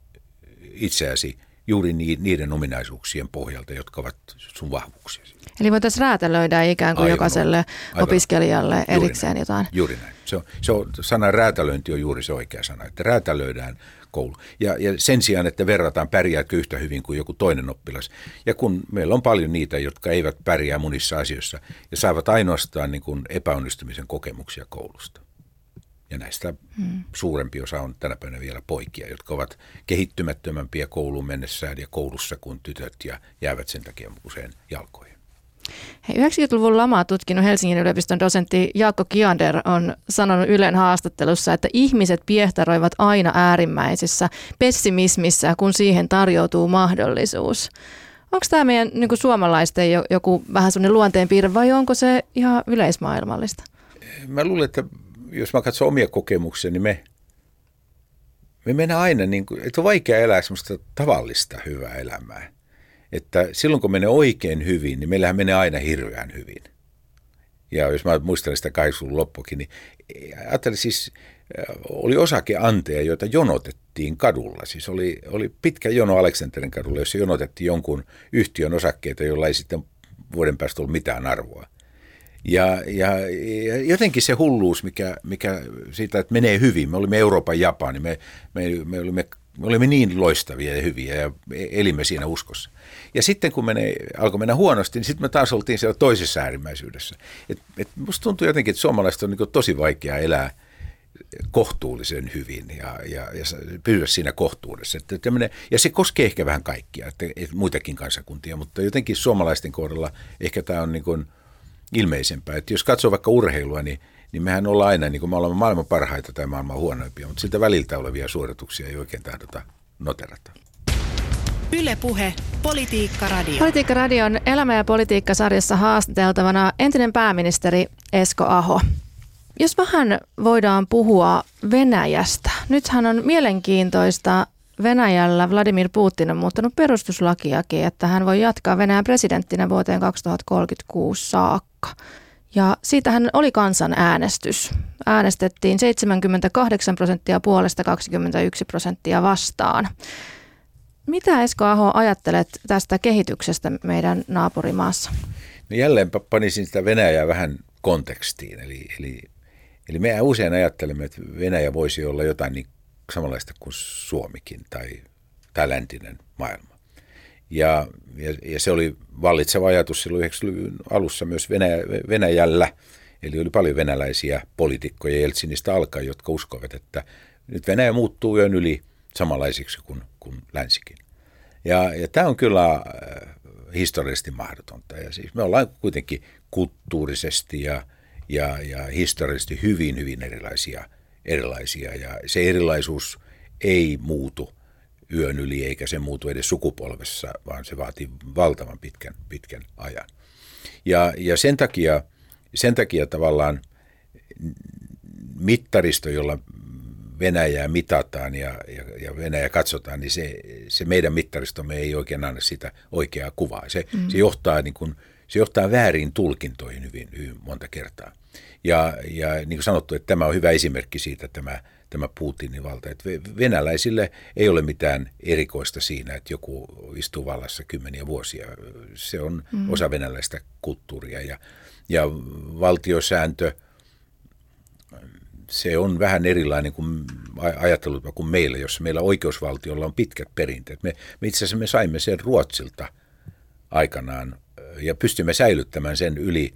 itseäsi juuri niiden ominaisuuksien pohjalta, jotka ovat sun vahvuuksia. Eli
voitaisiin räätälöidä ikään kuin aivan, jokaiselle aivan, opiskelijalle aivan, erikseen
näin,
jotain.
Juuri näin. Se on, se on, sana räätälöinti on juuri se oikea sana, että räätälöidään koulu. Ja, ja sen sijaan, että verrataan pärjääkö yhtä hyvin kuin joku toinen oppilas. Ja kun meillä on paljon niitä, jotka eivät pärjää monissa asioissa ja saavat ainoastaan niin kuin epäonnistumisen kokemuksia koulusta. Ja näistä hmm. suurempi osa on tänä päivänä vielä poikia, jotka ovat kehittymättömämpiä kouluun mennessään ja koulussa kuin tytöt ja jäävät sen takia usein jalkoihin.
Hei, yhdeksänkymmentäluvun lamaa tutkinut Helsingin yliopiston dosentti Jaakko Kiander on sanonut Ylen haastattelussa, että ihmiset piehtaroivat aina äärimmäisessä pessimismissä, kun siihen tarjoutuu mahdollisuus. Onko tämä meidän niin kuin suomalaisten joku vähän sellainen luonteenpiirre vai onko se ihan yleismaailmallista?
Mä luulen, että jos mä katson omia kokemuksia, niin me, me mennään aina, niin kuin, että on vaikea elää semmoista tavallista hyvää elämää. Että silloin kun menee oikein hyvin, niin meillähän menee aina hirveän hyvin. Ja jos mä muistelen sitä kahdeksankymmentäluvun loppukin, niin ajattelin siis, oli osakeanteja, joita jonotettiin kadulla. Siis oli, oli pitkä jono Aleksanterin kadulla, jossa jonotettiin jonkun yhtiön osakkeita, jolla ei sitten vuoden päästä ollut mitään arvoa. Ja, ja, ja jotenkin se hulluus, mikä, mikä siitä, että menee hyvin. Me olimme Euroopan Japani, me, me, me, olimme, me olimme niin loistavia ja hyviä ja elimme siinä uskossa. Ja sitten kun menee, alkoi mennä huonosti, niin sitten me taas oltiin siellä toisessa äärimmäisyydessä. Et, et musta tuntuu jotenkin, että suomalaiset on niin tosi vaikea elää kohtuullisen hyvin ja, ja, ja pysyä siinä kohtuudessa. Että tämmönen, ja se koskee ehkä vähän kaikkia, että, että muitakin kansakuntia, mutta jotenkin suomalaisten kohdalla ehkä tämä on niin kuin ilmeisempää. Että jos katsoo vaikka urheilua, niin, niin mehän ollaan aina, niin kuin me olemme maailman parhaita tai maailman huonoimpia, mutta siltä väliltä olevia suorituksia ei oikein tahdota noterata.
Yle Puhe, Politiikka Radio.
Politiikka Radion Elämä ja politiikka-sarjassa haastateltavana entinen pääministeri Esko Aho. Jos vähän voidaan puhua Venäjästä. Nythän on mielenkiintoista, Venäjällä Vladimir Putin on muuttanut perustuslakiakin, että hän voi jatkaa Venäjän presidenttinä vuoteen kaksituhattakolmekymmentäkuusi saakka. Ja siitähän oli kansanäänestys. Äänestettiin seitsemänkymmentäkahdeksan prosenttia puolesta, kaksikymmentäyksi prosenttia vastaan. Mitä Esko Aho ajattelet tästä kehityksestä meidän naapurimaassa?
No jälleen panisin sitä Venäjää vähän kontekstiin. Eli, eli, eli me usein ajattelemme, että Venäjä voisi olla jotain niin samanlaista kuin Suomikin tai, tai läntinen maailma. Ja, ja, ja se oli vallitseva ajatus silloin yhdeksänkymmentäluvun alussa myös Venäjä, Venäjällä. Eli oli paljon venäläisiä poliitikkoja Jeltsinistä alkaen, jotka uskoivat, että nyt Venäjä muuttuu yön yli samanlaisiksi kuin, kuin länsikin. Ja, ja tämä on kyllä äh, historiallisesti mahdotonta. Ja siis me ollaan kuitenkin kulttuurisesti ja, ja, ja historiallisesti hyvin, hyvin erilaisia, erilaisia. Ja se erilaisuus ei muutu yön yli, eikä se muutu edes sukupolvessa, vaan se vaatii valtavan pitkän, pitkän ajan. Ja, ja sen takia, sen takia tavallaan mittaristo, jolla Venäjää mitataan ja, ja, ja Venäjä katsotaan, niin se, se meidän mittaristomme ei oikein anna sitä oikeaa kuvaa. Se, mm. se, johtaa, niin kuin, se johtaa väärin tulkintoihin hyvin, hyvin monta kertaa. Ja, ja niin kuin sanottu, että tämä on hyvä esimerkki siitä, tämä, tämä Putinin valta. Että venäläisille ei ole mitään erikoista siinä, että joku istuu vallassa kymmeniä vuosia. Se on mm. osa venäläistä kulttuuria ja, ja valtiosääntö. Se on vähän erilainen kuin ajattelupa kuin meillä, jossa meillä oikeusvaltiolla on pitkät perinteet. Me, me itse asiassa me saimme sen Ruotsilta aikanaan ja pystymme säilyttämään sen yli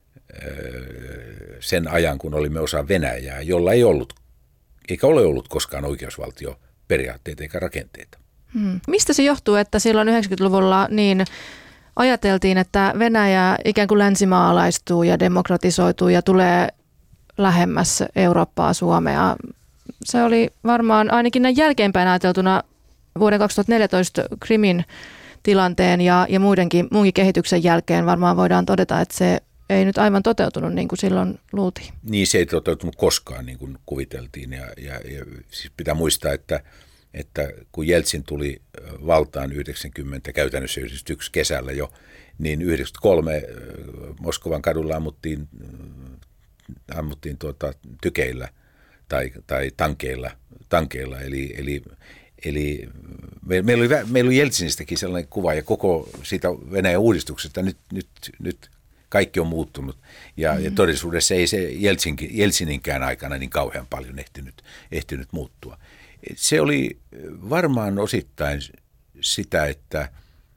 sen ajan, kun olimme osa Venäjää, jolla ei ollut, eikä ole ollut koskaan oikeusvaltioperiaatteita eikä rakenteita.
Hmm. Mistä se johtuu, että silloin yhdeksänkymmentäluvulla niin ajateltiin, että Venäjä ikään kuin länsimaalaistuu ja demokratisoituu ja tulee lähemmäs Eurooppaa, Suomea? Se oli varmaan ainakin näin jälkeenpäin ajateltuna vuoden kaksituhattaneljätoista Krimin tilanteen ja, ja muidenkin, muunkin kehityksen jälkeen varmaan voidaan todeta, että se ei nyt aivan toteutunut niin kuin silloin luultiin.
Niin, se ei toteutunut koskaan niin kuin kuviteltiin ja, ja, ja siis pitää muistaa, että, että kun Jeltsin tuli valtaan yhdeksänkymmentä, käytännössä yhdeksänkymmentäyksi kesällä jo, niin yhdeksänkymmentäkolme Moskovan kadulla ammuttiin ammuttiin tuota tykeillä tai, tai tankeilla, tankeilla. Eli, eli, eli me, meillä, oli, meillä oli Jeltsinistäkin sellainen kuva ja koko siitä Venäjän uudistuksesta nyt, nyt, nyt kaikki on muuttunut. Ja, mm-hmm. ja todellisuudessa ei se Jeltsininkään aikana niin kauhean paljon ehtinyt, ehtinyt muuttua. Se oli varmaan osittain sitä, että,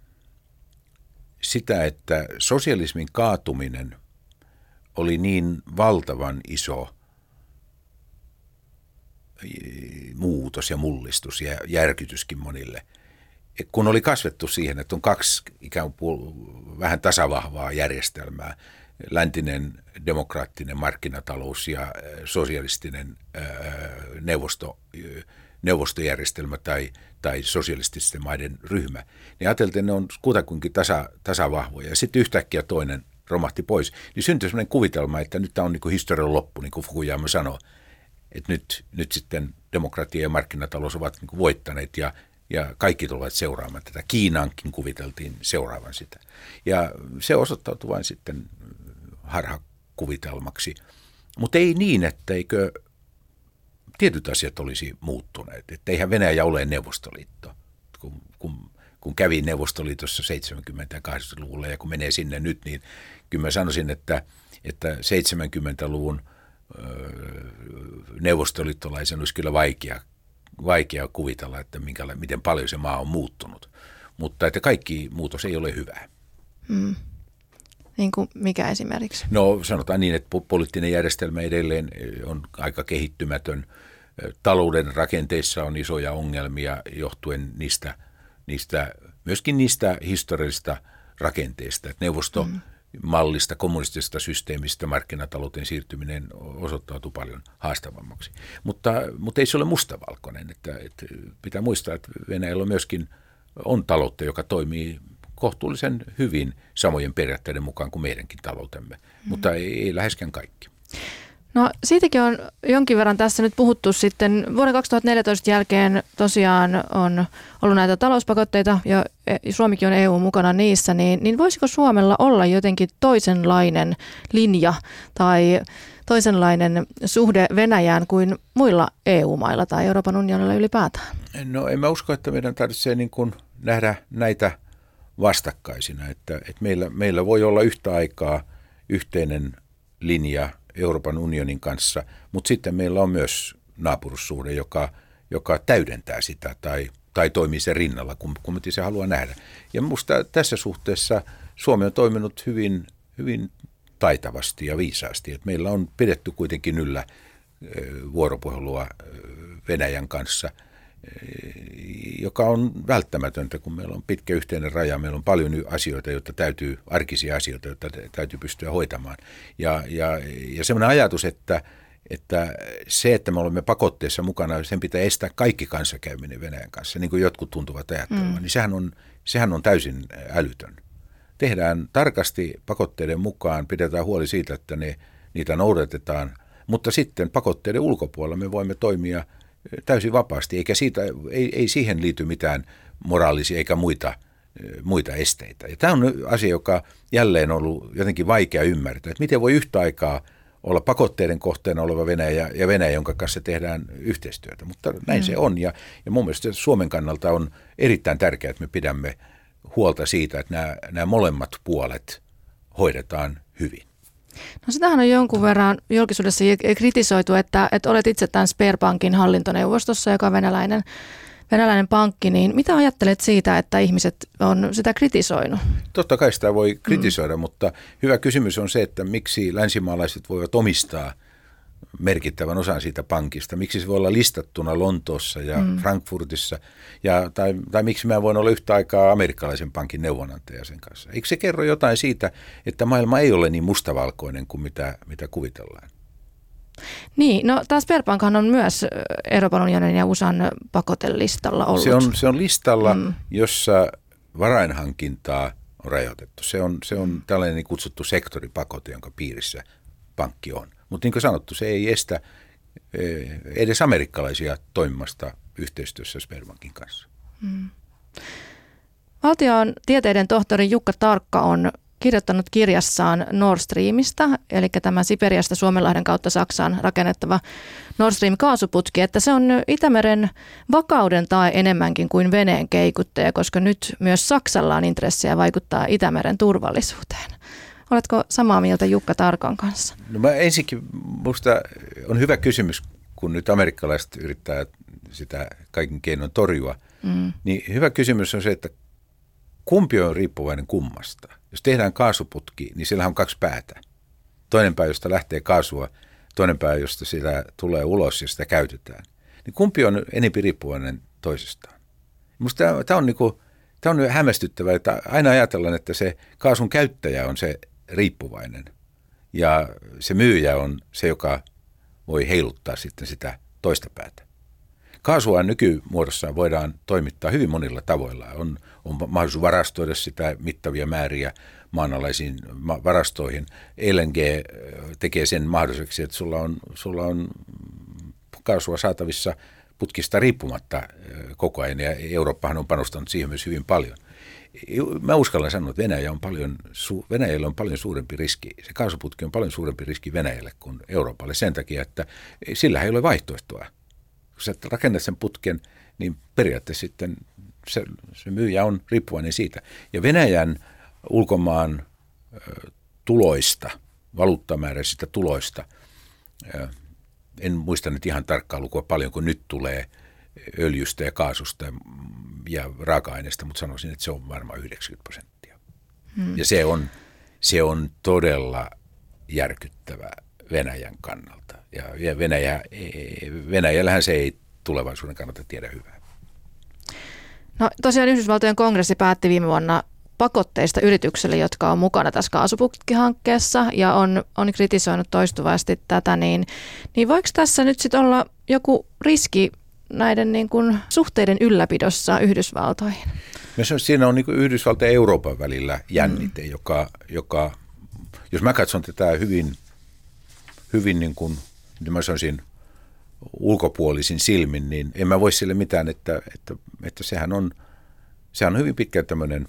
sitä, että sosialismin kaatuminen oli niin valtavan iso muutos ja mullistus ja järkytyskin monille, kun oli kasvettu siihen, että on kaksi ikään kuin vähän tasavahvaa järjestelmää, läntinen demokraattinen markkinatalous ja sosialistinen neuvosto, neuvostojärjestelmä tai, tai sosialististen maiden ryhmä, niin ajateltiin, että ne on kutakuinkin tasa, tasavahvoja ja sitten yhtäkkiä toinen romahti pois, niin syntyi sellainen kuvitelma, että nyt tämä on niin kuin historian loppu, niin kuin Fukuyama sanoi, että nyt, nyt sitten demokratia ja markkinatalous ovat niin kuin voittaneet ja, ja kaikki tulevat seuraamaan tätä. Kiinankin kuviteltiin seuraavan sitä. Ja se osoittautui vain sitten harhakuvitelmaksi. Mutta ei niin, etteikö tietyt asiat olisi muuttuneet. Että eihän Venäjä ole Neuvostoliitto, kun, kun kun kävi Neuvostoliitossa seitsemänkymmentä- ja kahdeksankymmentäluvulla ja kun menee sinne nyt, niin kyllä mä sanoisin, että, että seitsemänkymmentäluvun neuvostoliittolaisen olisi kyllä vaikea, vaikea kuvitella, että minkäla- miten paljon se maa on muuttunut. Mutta että kaikki muutos ei ole hyvää.
Mm. Niin kuin mikä esimerkiksi?
No sanotaan niin, että poliittinen järjestelmä edelleen on aika kehittymätön. Talouden rakenteissa on isoja ongelmia johtuen niistä niistä, myöskin niistä historiallisista rakenteista, että neuvostomallista, kommunistisesta systeemistä markkinatalouteen siirtyminen osoittautui paljon haastavammaksi. Mutta, mutta ei se ole mustavalkoinen, että, että pitää muistaa, että Venäjällä on myöskin on taloutta, joka toimii kohtuullisen hyvin samojen periaatteiden mukaan kuin meidänkin taloutemme, mm. mutta ei, ei läheskään kaikki.
No siitäkin on jonkin verran tässä nyt puhuttu sitten. Vuoden kaksituhattaneljätoista jälkeen tosiaan on ollut näitä talouspakotteita ja Suomikin on E U mukana niissä, niin, niin voisiko Suomella olla jotenkin toisenlainen linja tai toisenlainen suhde Venäjään kuin muilla E U-mailla tai Euroopan unionilla ylipäätään?
No en mä usko, että meidän tarvitsee niin kuin nähdä näitä vastakkaisina, että, että meillä, meillä voi olla yhtä aikaa yhteinen linja Euroopan unionin kanssa, mutta sitten meillä on myös naapurussuhde, joka, joka täydentää sitä tai, tai toimii sen rinnalla, kun, kun se haluaa nähdä. Ja minusta tässä suhteessa Suomi on toiminut hyvin, hyvin taitavasti ja viisaasti. Et meillä on pidetty kuitenkin yllä vuoropuhelua Venäjän kanssa, joka on välttämätöntä, kun meillä on pitkä yhteinen raja. Meillä on paljon asioita, joita täytyy, arkisia asioita, joita täytyy pystyä hoitamaan. Ja, ja, ja semmoinen ajatus, että, että se, että me olemme pakotteessa mukana, sen pitää estää kaikki kanssakäyminen Venäjän kanssa, niin kuin jotkut tuntuvat ajattelemaan, mm. niin sehän on, sehän on täysin älytön. Tehdään tarkasti pakotteiden mukaan, pidetään huoli siitä, että ne, niitä noudatetaan, mutta sitten pakotteiden ulkopuolella me voimme toimia täysin vapaasti, eikä siitä, ei, ei siihen liity mitään moraalisia eikä muita, muita esteitä. Ja tämä on asia, joka jälleen on ollut jotenkin vaikea ymmärtää, että miten voi yhtä aikaa olla pakotteiden kohteena oleva Venäjä ja Venäjä, jonka kanssa tehdään yhteistyötä. Mutta näin mm. se on ja, ja mun mielestä Suomen kannalta on erittäin tärkeää, että me pidämme huolta siitä, että nämä, nämä molemmat puolet hoidetaan hyvin.
No sitähän on jonkun verran julkisuudessa kritisoitu, että, että olet itse tämän Sberbankin hallintoneuvostossa, joka on venäläinen, venäläinen pankki, niin mitä ajattelet siitä, että ihmiset on sitä kritisoinut?
Totta kai sitä voi kritisoida, mm. mutta hyvä kysymys on se, että miksi länsimaalaiset voivat omistaa merkittävän osan siitä pankista. Miksi se voi olla listattuna Lontoossa ja mm. Frankfurtissa, ja, tai, tai miksi mä voin olla yhtä aikaa amerikkalaisen pankin neuvonantaja sen kanssa. Eikö se kerro jotain siitä, että maailma ei ole niin mustavalkoinen kuin mitä, mitä kuvitellaan?
Niin, no tämä Sberbankhan on myös Euroopan unionin ja U S A:n pakotelistalla ollut.
Se on, se on listalla, mm. jossa varainhankintaa on rajoitettu. Se on, se on tällainen niin kutsuttu sektoripakote, jonka piirissä pankki on. Mutta niin kuin sanottu, se ei estä edes amerikkalaisia toimimasta yhteistyössä Sberbankin kanssa. Hmm.
Valtion tieteiden tohtori Jukka Tarkka on kirjoittanut kirjassaan Nord Streamista, eli tämä Siperiasta Suomenlahden kautta Saksaan rakennettava Nord Stream-kaasuputki, että se on Itämeren vakauden tai enemmänkin kuin veneen keikuttaja, koska nyt myös Saksalla on intressejä vaikuttaa Itämeren turvallisuuteen. Oletko samaa mieltä Jukka Tarkan kanssa?
No mä ensinnäkin, musta on hyvä kysymys, kun nyt amerikkalaiset yrittää sitä kaiken keinoin torjua, mm. niin hyvä kysymys on se, että kumpi on riippuvainen kummasta. Jos tehdään kaasuputki, niin sillä on kaksi päätä. Toinen pää, josta lähtee kaasua, toinen pää, josta sitä tulee ulos ja sitä käytetään. Niin kumpi on enemmän riippuvainen toisestaan? Musta tämä on, niinku, on hämmästyttävää, että aina ajatellaan, että se kaasun käyttäjä on se riippuvainen ja se myyjä on se, joka voi heiluttaa sitten sitä toista päätä. Kaasua nykymuodossaan voidaan toimittaa hyvin monilla tavoilla. On, on mahdollisuus varastoida sitä mittavia määriä maanalaisiin varastoihin. L N G tekee sen mahdolliseksi, että sulla on, sulla on kaasua saatavissa putkista riippumatta koko ajan, ja Eurooppahan on panostanut siihen myös hyvin paljon. Mä uskallan sanoa, että Venäjä on paljon, Venäjällä on paljon suurempi riski, se kaasuputki on paljon suurempi riski Venäjälle kuin Euroopalle sen takia, että sillä ei ole vaihtoehtoa. Kun sä rakennat sen putken, niin periaatteessa sitten se, se myyjä on riippuvainen siitä. Ja Venäjän ulkomaan tuloista, valuuttamääräisistä tuloista, en muista nyt ihan tarkkaa lukua paljon, kun nyt tulee öljystä ja kaasusta ja raaka-aineista, mutta sanoisin, että se on varmaan yhdeksänkymmentä prosenttia. Hmm. Ja se on, se on todella järkyttävä Venäjän kannalta. Ja Venäjä, Venäjällähän se ei tulevaisuuden kannalta tiedä hyvää.
No tosiaan Yhdysvaltojen kongressi päätti viime vuonna pakotteista yrityksille, jotka on mukana tässä kaasuputkihankkeessa ja on, on kritisoinut toistuvasti tätä, niin, niin voiko tässä nyt sitten olla joku riski näiden niin kuin suhteiden ylläpidossa Yhdysvaltoihin?
Siinä on niin kuin Yhdysvaltain ja Euroopan välillä jännite, mm. joka, joka, jos mä katson tätä hyvin, hyvin niin kuin, niin mä sanoisin, ulkopuolisin silmin, niin en mä voi sille mitään, että, että, että sehän on, sehän on hyvin pitkä tämmöinen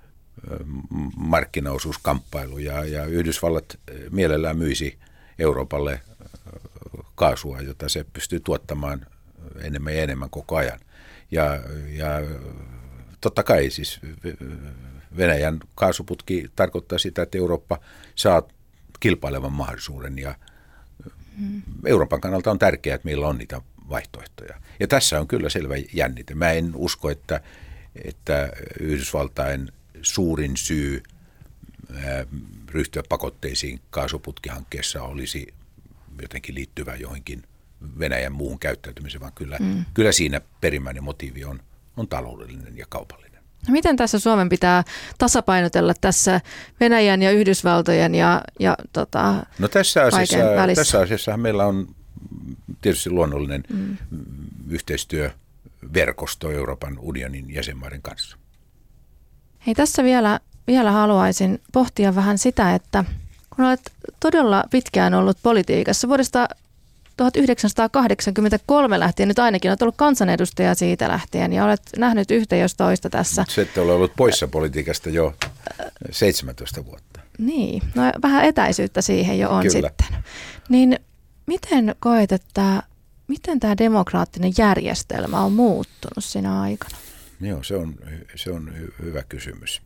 markkinaosuuskamppailu ja, ja Yhdysvallat mielellään myisi Euroopalle kaasua, jota se pystyy tuottamaan enemmän ja enemmän koko ajan. Ja, ja totta kai siis Venäjän kaasuputki tarkoittaa sitä, että Eurooppa saa kilpailevan mahdollisuuden ja hmm. Euroopan kannalta on tärkeää, että meillä on niitä vaihtoehtoja. Ja tässä on kyllä selvä jännite. Mä en usko, että, että Yhdysvaltain suurin syy ryhtyä pakotteisiin kaasuputkihankkeessa olisi jotenkin liittyvä johonkin Venäjän muuhun käyttäytymiseen, vaan kyllä, mm. kyllä siinä perimmäinen motiivi on, on taloudellinen ja kaupallinen.
No miten tässä Suomen pitää tasapainotella tässä Venäjän ja Yhdysvaltojen ja, ja tota,
no tässä asiassa, tässä asiassa meillä on tietysti luonnollinen mm. yhteistyöverkosto Euroopan unionin jäsenmaiden kanssa.
Hei, tässä vielä, vielä haluaisin pohtia vähän sitä, että kun olet todella pitkään ollut politiikassa, vuodesta tuhatyhdeksänsataakahdeksankymmentäkolme lähtien nyt ainakin, olet ollut kansanedustaja siitä lähtien ja olet nähnyt yhtä jos toista tässä.
Se, että olet ollut poissa politiikasta jo seitsemäntoista vuotta.
Niin, no vähän etäisyyttä siihen jo on
Kyllä.
sitten. Niin miten koet, että miten tämä demokraattinen järjestelmä on muuttunut siinä aikana?
Joo, se on, se on hyvä kysymys.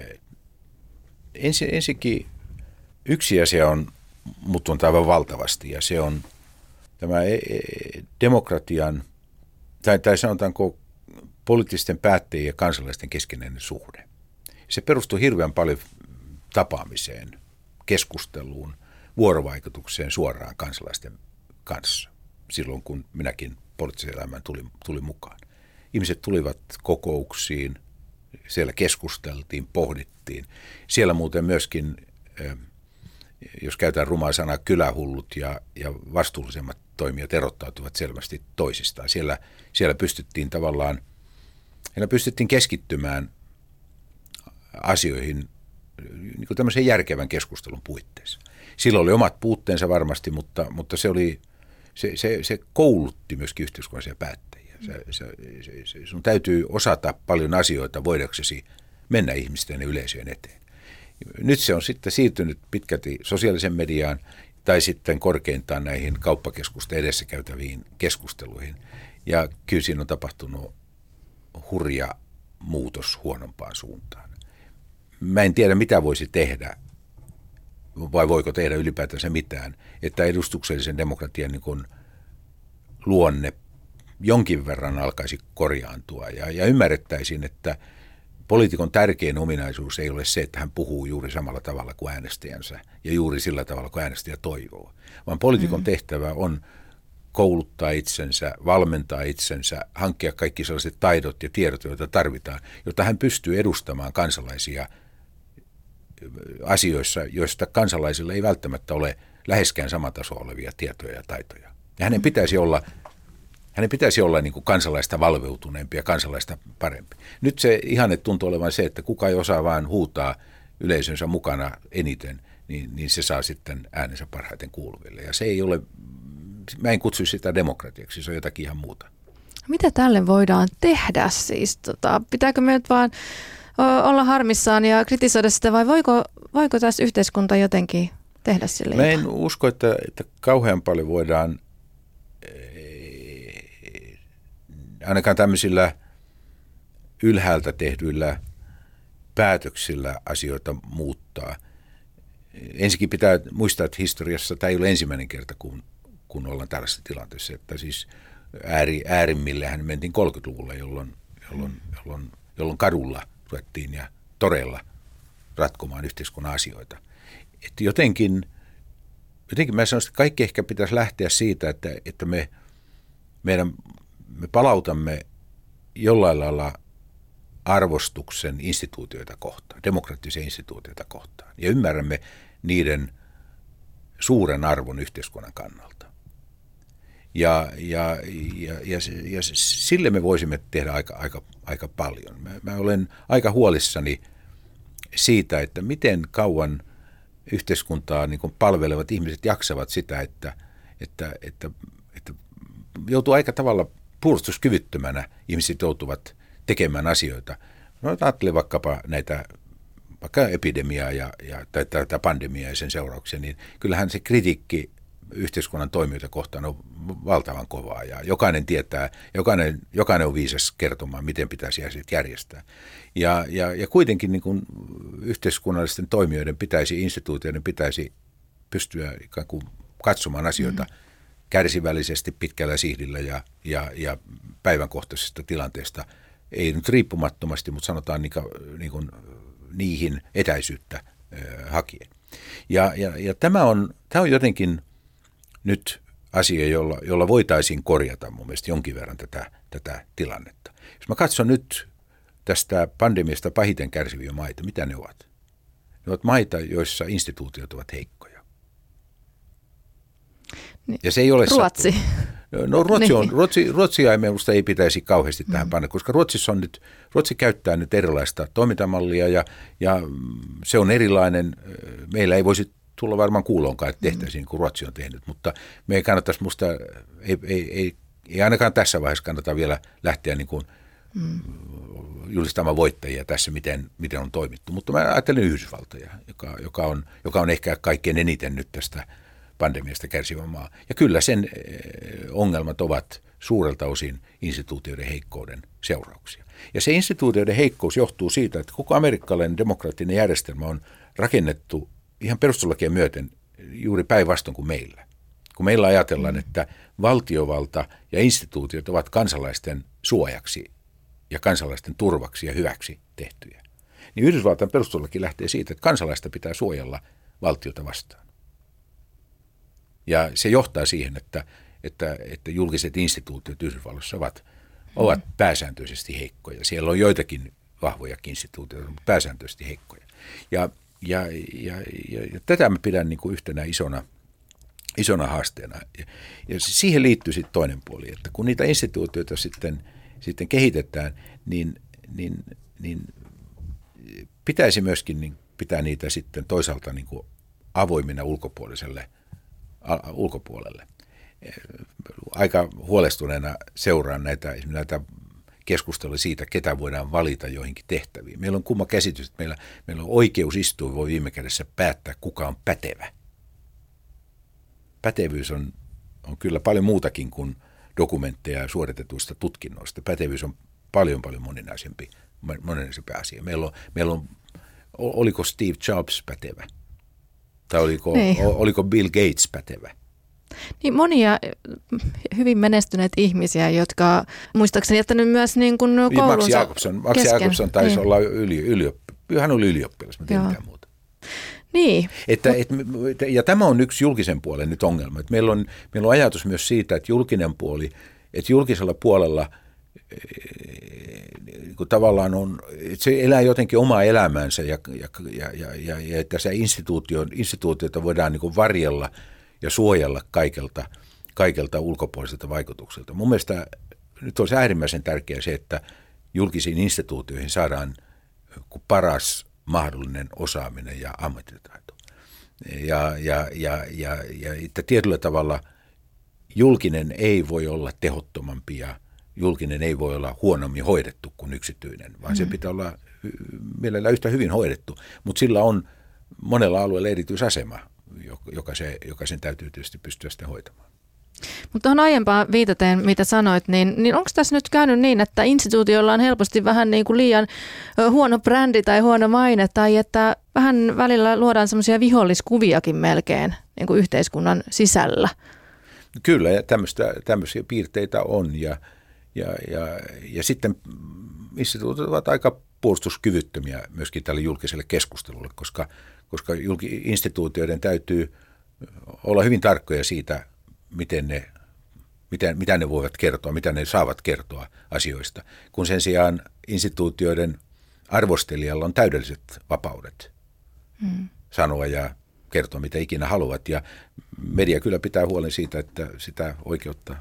Ensi, ensinnäkin yksi asia on muuttunut aivan valtavasti ja se on tämä demokratian, tai, tai sanotaanko poliittisten päättäjien ja kansalaisten keskinäinen suhde. Se perustuu hirveän paljon tapaamiseen, keskusteluun, vuorovaikutukseen suoraan kansalaisten kanssa, silloin kun minäkin poliittiseen elämään tuli, tuli mukaan. Ihmiset tulivat kokouksiin, siellä keskusteltiin, pohdittiin. Siellä muuten myöskin, jos käytetään rumaa sanaa, kylähullut ja, ja vastuullisemmat toimijat erottautuvat selvästi toisistaan. Siellä, siellä pystyttiin tavallaan, siellä pystyttiin keskittymään asioihin niin kuin tämmöisen järkevän keskustelun puitteissa. Silloin oli omat puutteensa varmasti, mutta, mutta se, oli, se, se, se koulutti myöskin yhteiskunnallisia päättäjiä. Se, se, se, se, sun täytyy osata paljon asioita voidaksesi mennä ihmisten ja yleisöjen eteen. Nyt se on sitten siirtynyt pitkälti sosiaalisen mediaan tai sitten korkeintaan näihin kauppakeskusten edessä käytäviin keskusteluihin. Ja kyllä siinä on tapahtunut hurja muutos huonompaan suuntaan. Mä en tiedä, mitä voisi tehdä, vai voiko tehdä ylipäätänsä mitään, että edustuksellisen demokratian niin kuin luonne jonkin verran alkaisi korjaantua ja, ja ymmärrettäisiin, että poliitikon tärkein ominaisuus ei ole se, että hän puhuu juuri samalla tavalla kuin äänestäjänsä ja juuri sillä tavalla kuin äänestäjä toivoo, vaan poliitikon mm. tehtävä on kouluttaa itsensä, valmentaa itsensä, hankkia kaikki sellaiset taidot ja tiedot, joita tarvitaan, jotta hän pystyy edustamaan kansalaisia asioissa, joista kansalaisilla ei välttämättä ole läheskään sama taso olevia tietoja ja taitoja. Ja hänen pitäisi olla Hänen pitäisi olla niin kuin kansalaista valveutuneempi ja kansalaista parempi. Nyt se ihanne tuntuu olevan se, että kuka ei osaa vaan huutaa yleisönsä mukana eniten, niin, niin se saa sitten äänensä parhaiten kuuluville. Ja se ei ole, mä en kutsu sitä demokratiaksi, se on jotakin ihan muuta.
Mitä tälle voidaan tehdä siis? Tota, pitääkö me nyt vaan olla harmissaan ja kritisoida sitä vai voiko, voiko tässä yhteiskunta jotenkin tehdä sille
Mä
jotain?
en usko, että, että kauhean paljon voidaan ainakaan tämmöisillä ylhäältä tehdyillä päätöksillä asioita muuttaa. Ensinnäkin pitää muistaa, että historiassa tämä ei ole ensimmäinen kerta, kun, kun ollaan tällaisessa tilanteessa. Että siis ääri, äärimmillehän mentiin kolmekymmentäluvulla, jolloin, jolloin, jolloin, jolloin kadulla ruvettiin ja toreilla ratkomaan yhteiskunnan asioita. Että jotenkin, jotenkin mä sanoisin, että kaikki ehkä pitäisi lähteä siitä, että, että me, meidän Me palautamme jollain lailla arvostuksen instituutioita kohtaan, demokraattisia instituutioita kohtaan, ja ymmärrämme niiden suuren arvon yhteiskunnan kannalta. Ja, ja, ja, ja, ja sille me voisimme tehdä aika, aika, aika paljon. Mä, mä olen aika huolissani siitä, että miten kauan yhteiskuntaa niin kuin palvelevat ihmiset jaksavat sitä, että, että, että, että joutuu aika tavalla puolustuskyvyttömänä ihmiset joutuvat tekemään asioita. No ajattelen vaikkapa näitä, vaikka epidemiaa ja, ja, tai tätä pandemiaa ja sen seurauksia, niin kyllähän se kritiikki yhteiskunnan toimijoita kohtaan on valtavan kovaa ja jokainen tietää, jokainen, jokainen on viisas kertomaan, miten pitäisi asiat järjestää. Ja, ja, ja kuitenkin niin kuin yhteiskunnallisten toimijoiden pitäisi, instituutioiden pitäisi pystyä ikään kuin katsomaan asioita mm. kärsivällisesti, pitkällä sihdillä ja, ja, ja päivänkohtaisesta tilanteesta. Ei nyt riippumattomasti, mutta sanotaan niin kuin, niin kuin niihin etäisyyttä äh, hakien. Ja, ja, ja tämä, on, tämä on jotenkin nyt asia, jolla, jolla voitaisiin korjata mun mielestä jonkin verran tätä, tätä tilannetta. Jos mä katson nyt tästä pandemiasta pahiten kärsiviä maita, mitä ne ovat? Ne ovat maita, joissa instituutiot ovat heikkoja.
Niin.
Ja se ei ole
Ruotsi.
Sattu. No Ruotsi on, Ruotsi, Ruotsia ei minusta ei pitäisi kauheasti tähän panna, koska Ruotsissa on nyt, Ruotsi käyttää nyt erilaista toimintamallia ja, ja se on erilainen. Meillä ei voisi tulla varmaan kuuloonkaan, että tehtäisiin niin kuin Ruotsi on tehnyt, mutta me ei kannattaisi musta, ei, ei, ei, ei ainakaan tässä vaiheessa kannata vielä lähteä niin kuin mm. julistamaan voittajia tässä, miten, miten on toimittu. Mutta mä ajattelen Yhdysvaltoja, joka, joka, on, joka on ehkä kaikkein eniten nyt tästä pandemiasta kärsivä maa. Ja kyllä sen ongelmat ovat suurelta osin instituutioiden heikkouden seurauksia. Ja se instituutioiden heikkous johtuu siitä, että koko amerikkalainen demokraattinen järjestelmä on rakennettu ihan perustuslakien myöten juuri päinvastoin kuin meillä. Kun meillä ajatellaan, että valtiovalta ja instituutiot ovat kansalaisten suojaksi ja kansalaisten turvaksi ja hyväksi tehtyjä, niin Yhdysvaltain perustuslaki lähtee siitä, että kansalaista pitää suojella valtiota vastaan. Ja se johtaa siihen, että, että, että julkiset instituutiot Yhdysvalloissa ovat, ovat pääsääntöisesti heikkoja. Siellä on joitakin vahvoja instituutioita, mutta pääsääntöisesti heikkoja. Ja Ja, ja, ja, ja tätä mä pidän niin kuin yhtenä isona, isona haasteena. Ja, ja siihen liittyy sitten toinen puoli, että kun niitä instituutioita sitten, sitten kehitetään, niin, niin, niin pitäisi myöskin niin pitää niitä sitten toisaalta niin kuin avoimina ulkopuoliselle, a, ulkopuolelle. Aika huolestuneena seuraan näitä, näitä keskustelu siitä, ketä voidaan valita joihinkin tehtäviin. Meillä on kumma käsitys, että meillä, meillä on oikeusistuin, voi viime kädessä päättää, kuka on pätevä. Pätevyys on, on kyllä paljon muutakin kuin dokumentteja suoritetuista tutkinnoista. Pätevyys on paljon, paljon moninaisempi, moninaisempi asia. Meillä on, meillä on, oliko Steve Jobs pätevä? Tai oliko, oliko Bill Gates pätevä?
Niin monia hyvin menestyneet ihmisiä, jotka muistaakseni jättänyt myös niin kuin koulunsa
Max Jacobson, Max Jacobson taisi niin. olla yli, ylioppilas. Hän oli ylioppilas, mä tiedän mitään muuta.
Niin.
Että, et, ja tämä on yksi julkisen puolen nyt ongelma. Että meillä, on, meillä on ajatus myös siitä, että julkinen puoli, että julkisella puolella kun tavallaan on, että se elää jotenkin omaa elämäänsä ja, ja, ja, ja, ja että se instituutio, instituutiota voidaan niin kuin varjella ja suojella kaikelta, kaikelta ulkopuoliselta vaikutukselta. Mun mielestä nyt olisi äärimmäisen tärkeää se, että julkisiin instituutioihin saadaan paras mahdollinen osaaminen ja ammattitaito. Ja, ja, ja, ja, ja että tietyllä tavalla julkinen ei voi olla tehottomampi ja julkinen ei voi olla huonommin hoidettu kuin yksityinen, vaan mm. se pitää olla mielellään yhtä hyvin hoidettu, mutta sillä on monella alueella erityisasema, joka, se, joka sen täytyy tietysti pystyä sitten hoitamaan.
Mutta tuohon aiempaan viitaten, mitä sanoit, niin, niin onko tässä nyt käynyt niin, että instituutioilla on helposti vähän niin kuin liian huono brändi tai huono maine, tai että vähän välillä luodaan semmoisia viholliskuviakin melkein niin kuin yhteiskunnan sisällä?
Kyllä, ja tämmöisiä piirteitä on, ja, ja, ja, ja sitten instituutiot ovat aika puolustuskyvyttömiä myöskin tälle julkiselle keskustelulle, koska, koska julki, instituutioiden täytyy olla hyvin tarkkoja siitä, miten ne, mitä, mitä ne voivat kertoa, mitä ne saavat kertoa asioista, kun sen sijaan instituutioiden arvostelijalla on täydelliset vapaudet mm. sanoa ja kertoa mitä ikinä haluavat. Ja media kyllä pitää huolen siitä, että sitä oikeutta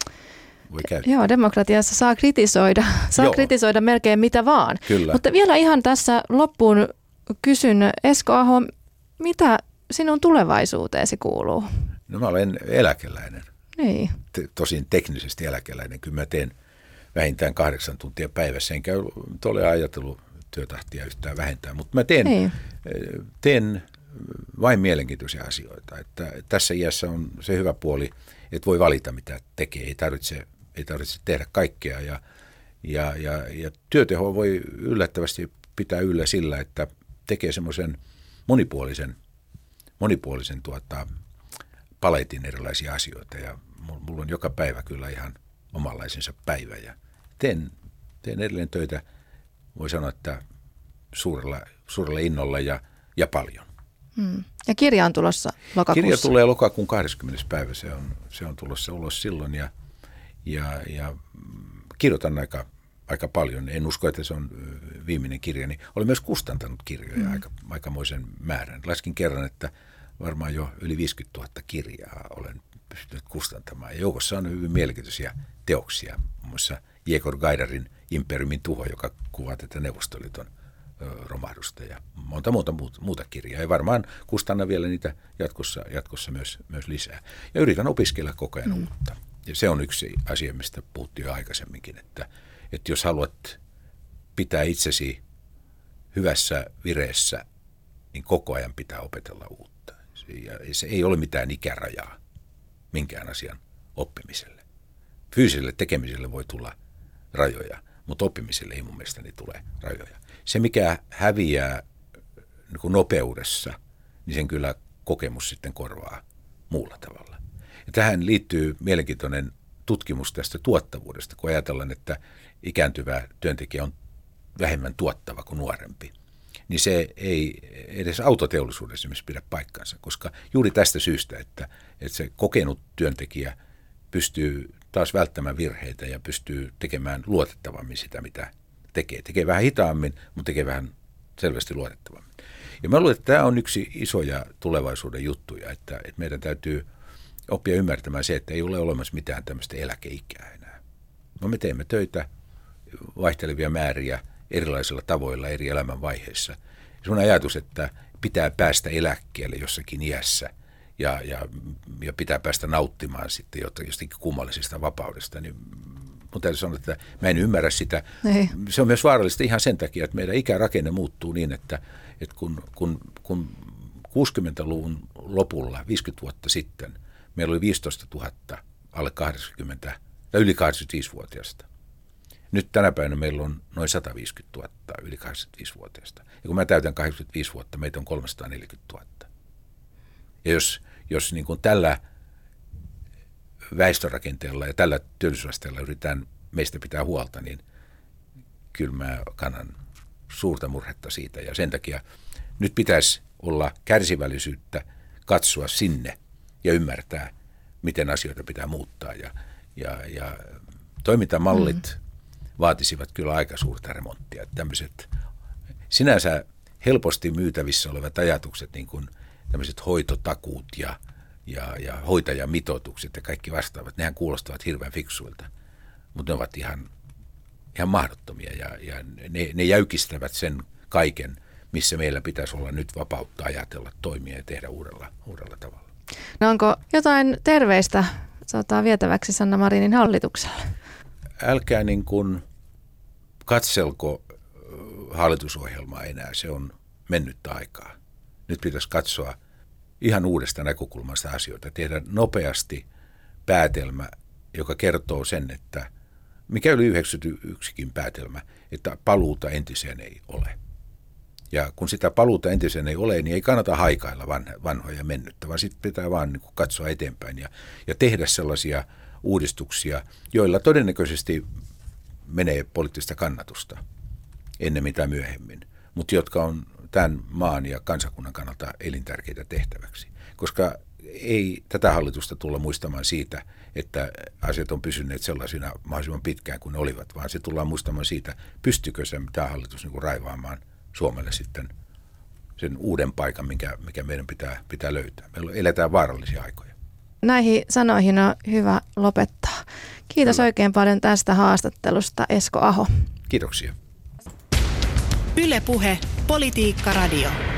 voi käyttää.
Joo, demokratiassa saa kritisoida, saa Joo. kritisoida melkein mitä vaan.
Kyllä.
Mutta vielä ihan tässä loppuun kysyn, Esko Aho, mitä sinun tulevaisuuteesi kuuluu?
No mä olen eläkeläinen.
Niin.
Tosin teknisesti eläkeläinen. Kyllä mä teen vähintään kahdeksan tuntia päivässä, enkä ole ajatellut työtahtia yhtään vähentää, mutta mä teen, niin. teen vain mielenkiintoisia asioita. Että tässä iässä on se hyvä puoli, että voi valita mitä tekee, ei tarvitse, ei tarvitse tehdä kaikkea ja, ja, ja, ja työteho voi yllättävästi pitää yllä sillä, että tekee semmoisen monipuolisen, monipuolisen tuota, paletin erilaisia asioita ja mulla on joka päivä kyllä ihan omanlaisensa päivä ja teen, teen edelleen töitä, voi sanoa, että suurella, suurella innolla ja, ja paljon.
Hmm. Ja kirja on tulossa lokakuussa?
Kirja tulee lokakuun kahdeskymmenes päivä, se on, se on tulossa ulos silloin ja, ja, ja kirjoitan aika, aika paljon. En usko, että se on viimeinen kirja, niin olen myös kustantanut kirjoja hmm. aika, aikamoisen määrän. Laskin kerran, että varmaan jo yli viisikymmentätuhatta kirjaa olen pystynyt kustantamaan. Ja joukossa on hyvin mielenkiintoisia teoksia, muun muassa Jegor Gaidarin Imperiumin tuho, joka kuvaa tätä Neuvostoliiton romahdusta ja monta muuta muuta kirjaa. Ja varmaan kustannan vielä niitä jatkossa, jatkossa myös, myös lisää. Ja yritän opiskella koko ajan mm. uutta. Ja se on yksi asia, mistä puhuttiin jo aikaisemminkin, että, että jos haluat pitää itsesi hyvässä vireessä, niin koko ajan pitää opetella uutta. Ja se ei ole mitään ikärajaa minkään asian oppimiselle. Fyysiselle tekemiselle voi tulla rajoja, mutta oppimiselle ei mun mielestäni tule rajoja. Se, mikä häviää niin kuin nopeudessa, niin sen kyllä kokemus sitten korvaa muulla tavalla. Ja tähän liittyy mielenkiintoinen tutkimus tästä tuottavuudesta, kun ajatellaan, että ikääntyvä työntekijä on vähemmän tuottava kuin nuorempi. Niin se ei edes autoteollisuudessa esimerkiksi pidä paikkansa, koska juuri tästä syystä, että, että se kokenut työntekijä pystyy taas välttämään virheitä ja pystyy tekemään luotettavammin sitä, mitä tekee. Tekee vähän hitaammin, mutta tekee vähän selvästi luotettavammin. Ja mä luulen, että tämä on yksi isoja tulevaisuuden juttuja, että, että meidän täytyy oppia ymmärtämään se, että ei ole olemassa mitään tämmöistä eläkeikää enää. No me teemme töitä, vaihtelevia määriä erilaisilla tavoilla eri elämänvaiheissa. Se on ajatus, että pitää päästä eläkkeelle jossakin iässä ja, ja, ja pitää päästä nauttimaan sitten jostakin kummallisesta vapaudesta, niin mun täytyy sanoa, että mä en ymmärrä sitä. Ei. Se on myös vaarallista ihan sen takia, että meidän ikärakenne muuttuu niin, että, että kun, kun, kun kuusikymmentäluvun lopulla, viisikymmentä vuotta sitten, meillä oli viisitoista tuhatta alle kahdeksankymmentä tai yli kahdeksankymmentäviisivuotiaista. Nyt tänä päivänä meillä on noin sata viisikymmentätuhatta yli kahdeksankymmentäviisivuotiaista. Ja kun mä täytän kahdeksankymmentäviisi vuotta, meitä on kolmesataaneljäkymmentätuhatta. Ja jos, jos niin kuin tällä väestörakenteella ja tällä työllisyysasteella yritetään meistä pitää huolta, niin kyllä mä kannan suurta murhetta siitä. Ja sen takia nyt pitäisi olla kärsivällisyyttä katsoa sinne ja ymmärtää, miten asioita pitää muuttaa. Ja, ja, ja toimintamallit mm. vaatisivat kyllä aika suurta remonttia. Tämmöiset sinänsä helposti myytävissä olevat ajatukset, niin kuin tämmöiset hoitotakuut ja Ja, ja hoitajamitoitukset ja kaikki vastaavat, nehän kuulostavat hirveän fiksuilta, mutta ne ovat ihan, ihan mahdottomia ja, ja ne, ne jäykistävät sen kaiken, missä meillä pitäisi olla nyt vapautta ajatella, toimia ja tehdä uudella, uudella tavalla.
No onko jotain terveistä saattaa vietäväksi Sanna Marinin hallitukselle?
Älkää niin kuin katselko hallitusohjelmaa enää, se on mennyttä aikaa. Nyt pitäisi katsoa ihan uudesta näkökulmasta asioita, tehdä nopeasti päätelmä, joka kertoo sen, että mikä oli yhdeksänkymmentäyksikin päätelmä, että paluuta entiseen ei ole. Ja kun sitä paluuta entiseen ei ole, niin ei kannata haikailla vanhoja mennyttä, vaan sitten pitää vaan niin kuin katsoa eteenpäin ja, ja tehdä sellaisia uudistuksia, joilla todennäköisesti menee poliittista kannatusta ennemmin tai myöhemmin, mutta jotka on tämän maan ja kansakunnan kannalta elintärkeitä tehtäväksi. Koska ei tätä hallitusta tulla muistamaan siitä, että asiat on pysyneet sellaisina mahdollisimman pitkään kuin ne olivat, vaan se tullaan muistamaan siitä, pystykö se tämä hallitus niin kuin raivaamaan Suomelle sitten sen uuden paikan, mikä, mikä meidän pitää, pitää löytää. Meillä eletään vaarallisia aikoja.
Näihin sanoihin on hyvä lopettaa. Kiitos Kyllä. oikein paljon tästä haastattelusta, Esko Aho.
Kiitoksia.
Yle Puhe, Politiikka Radio.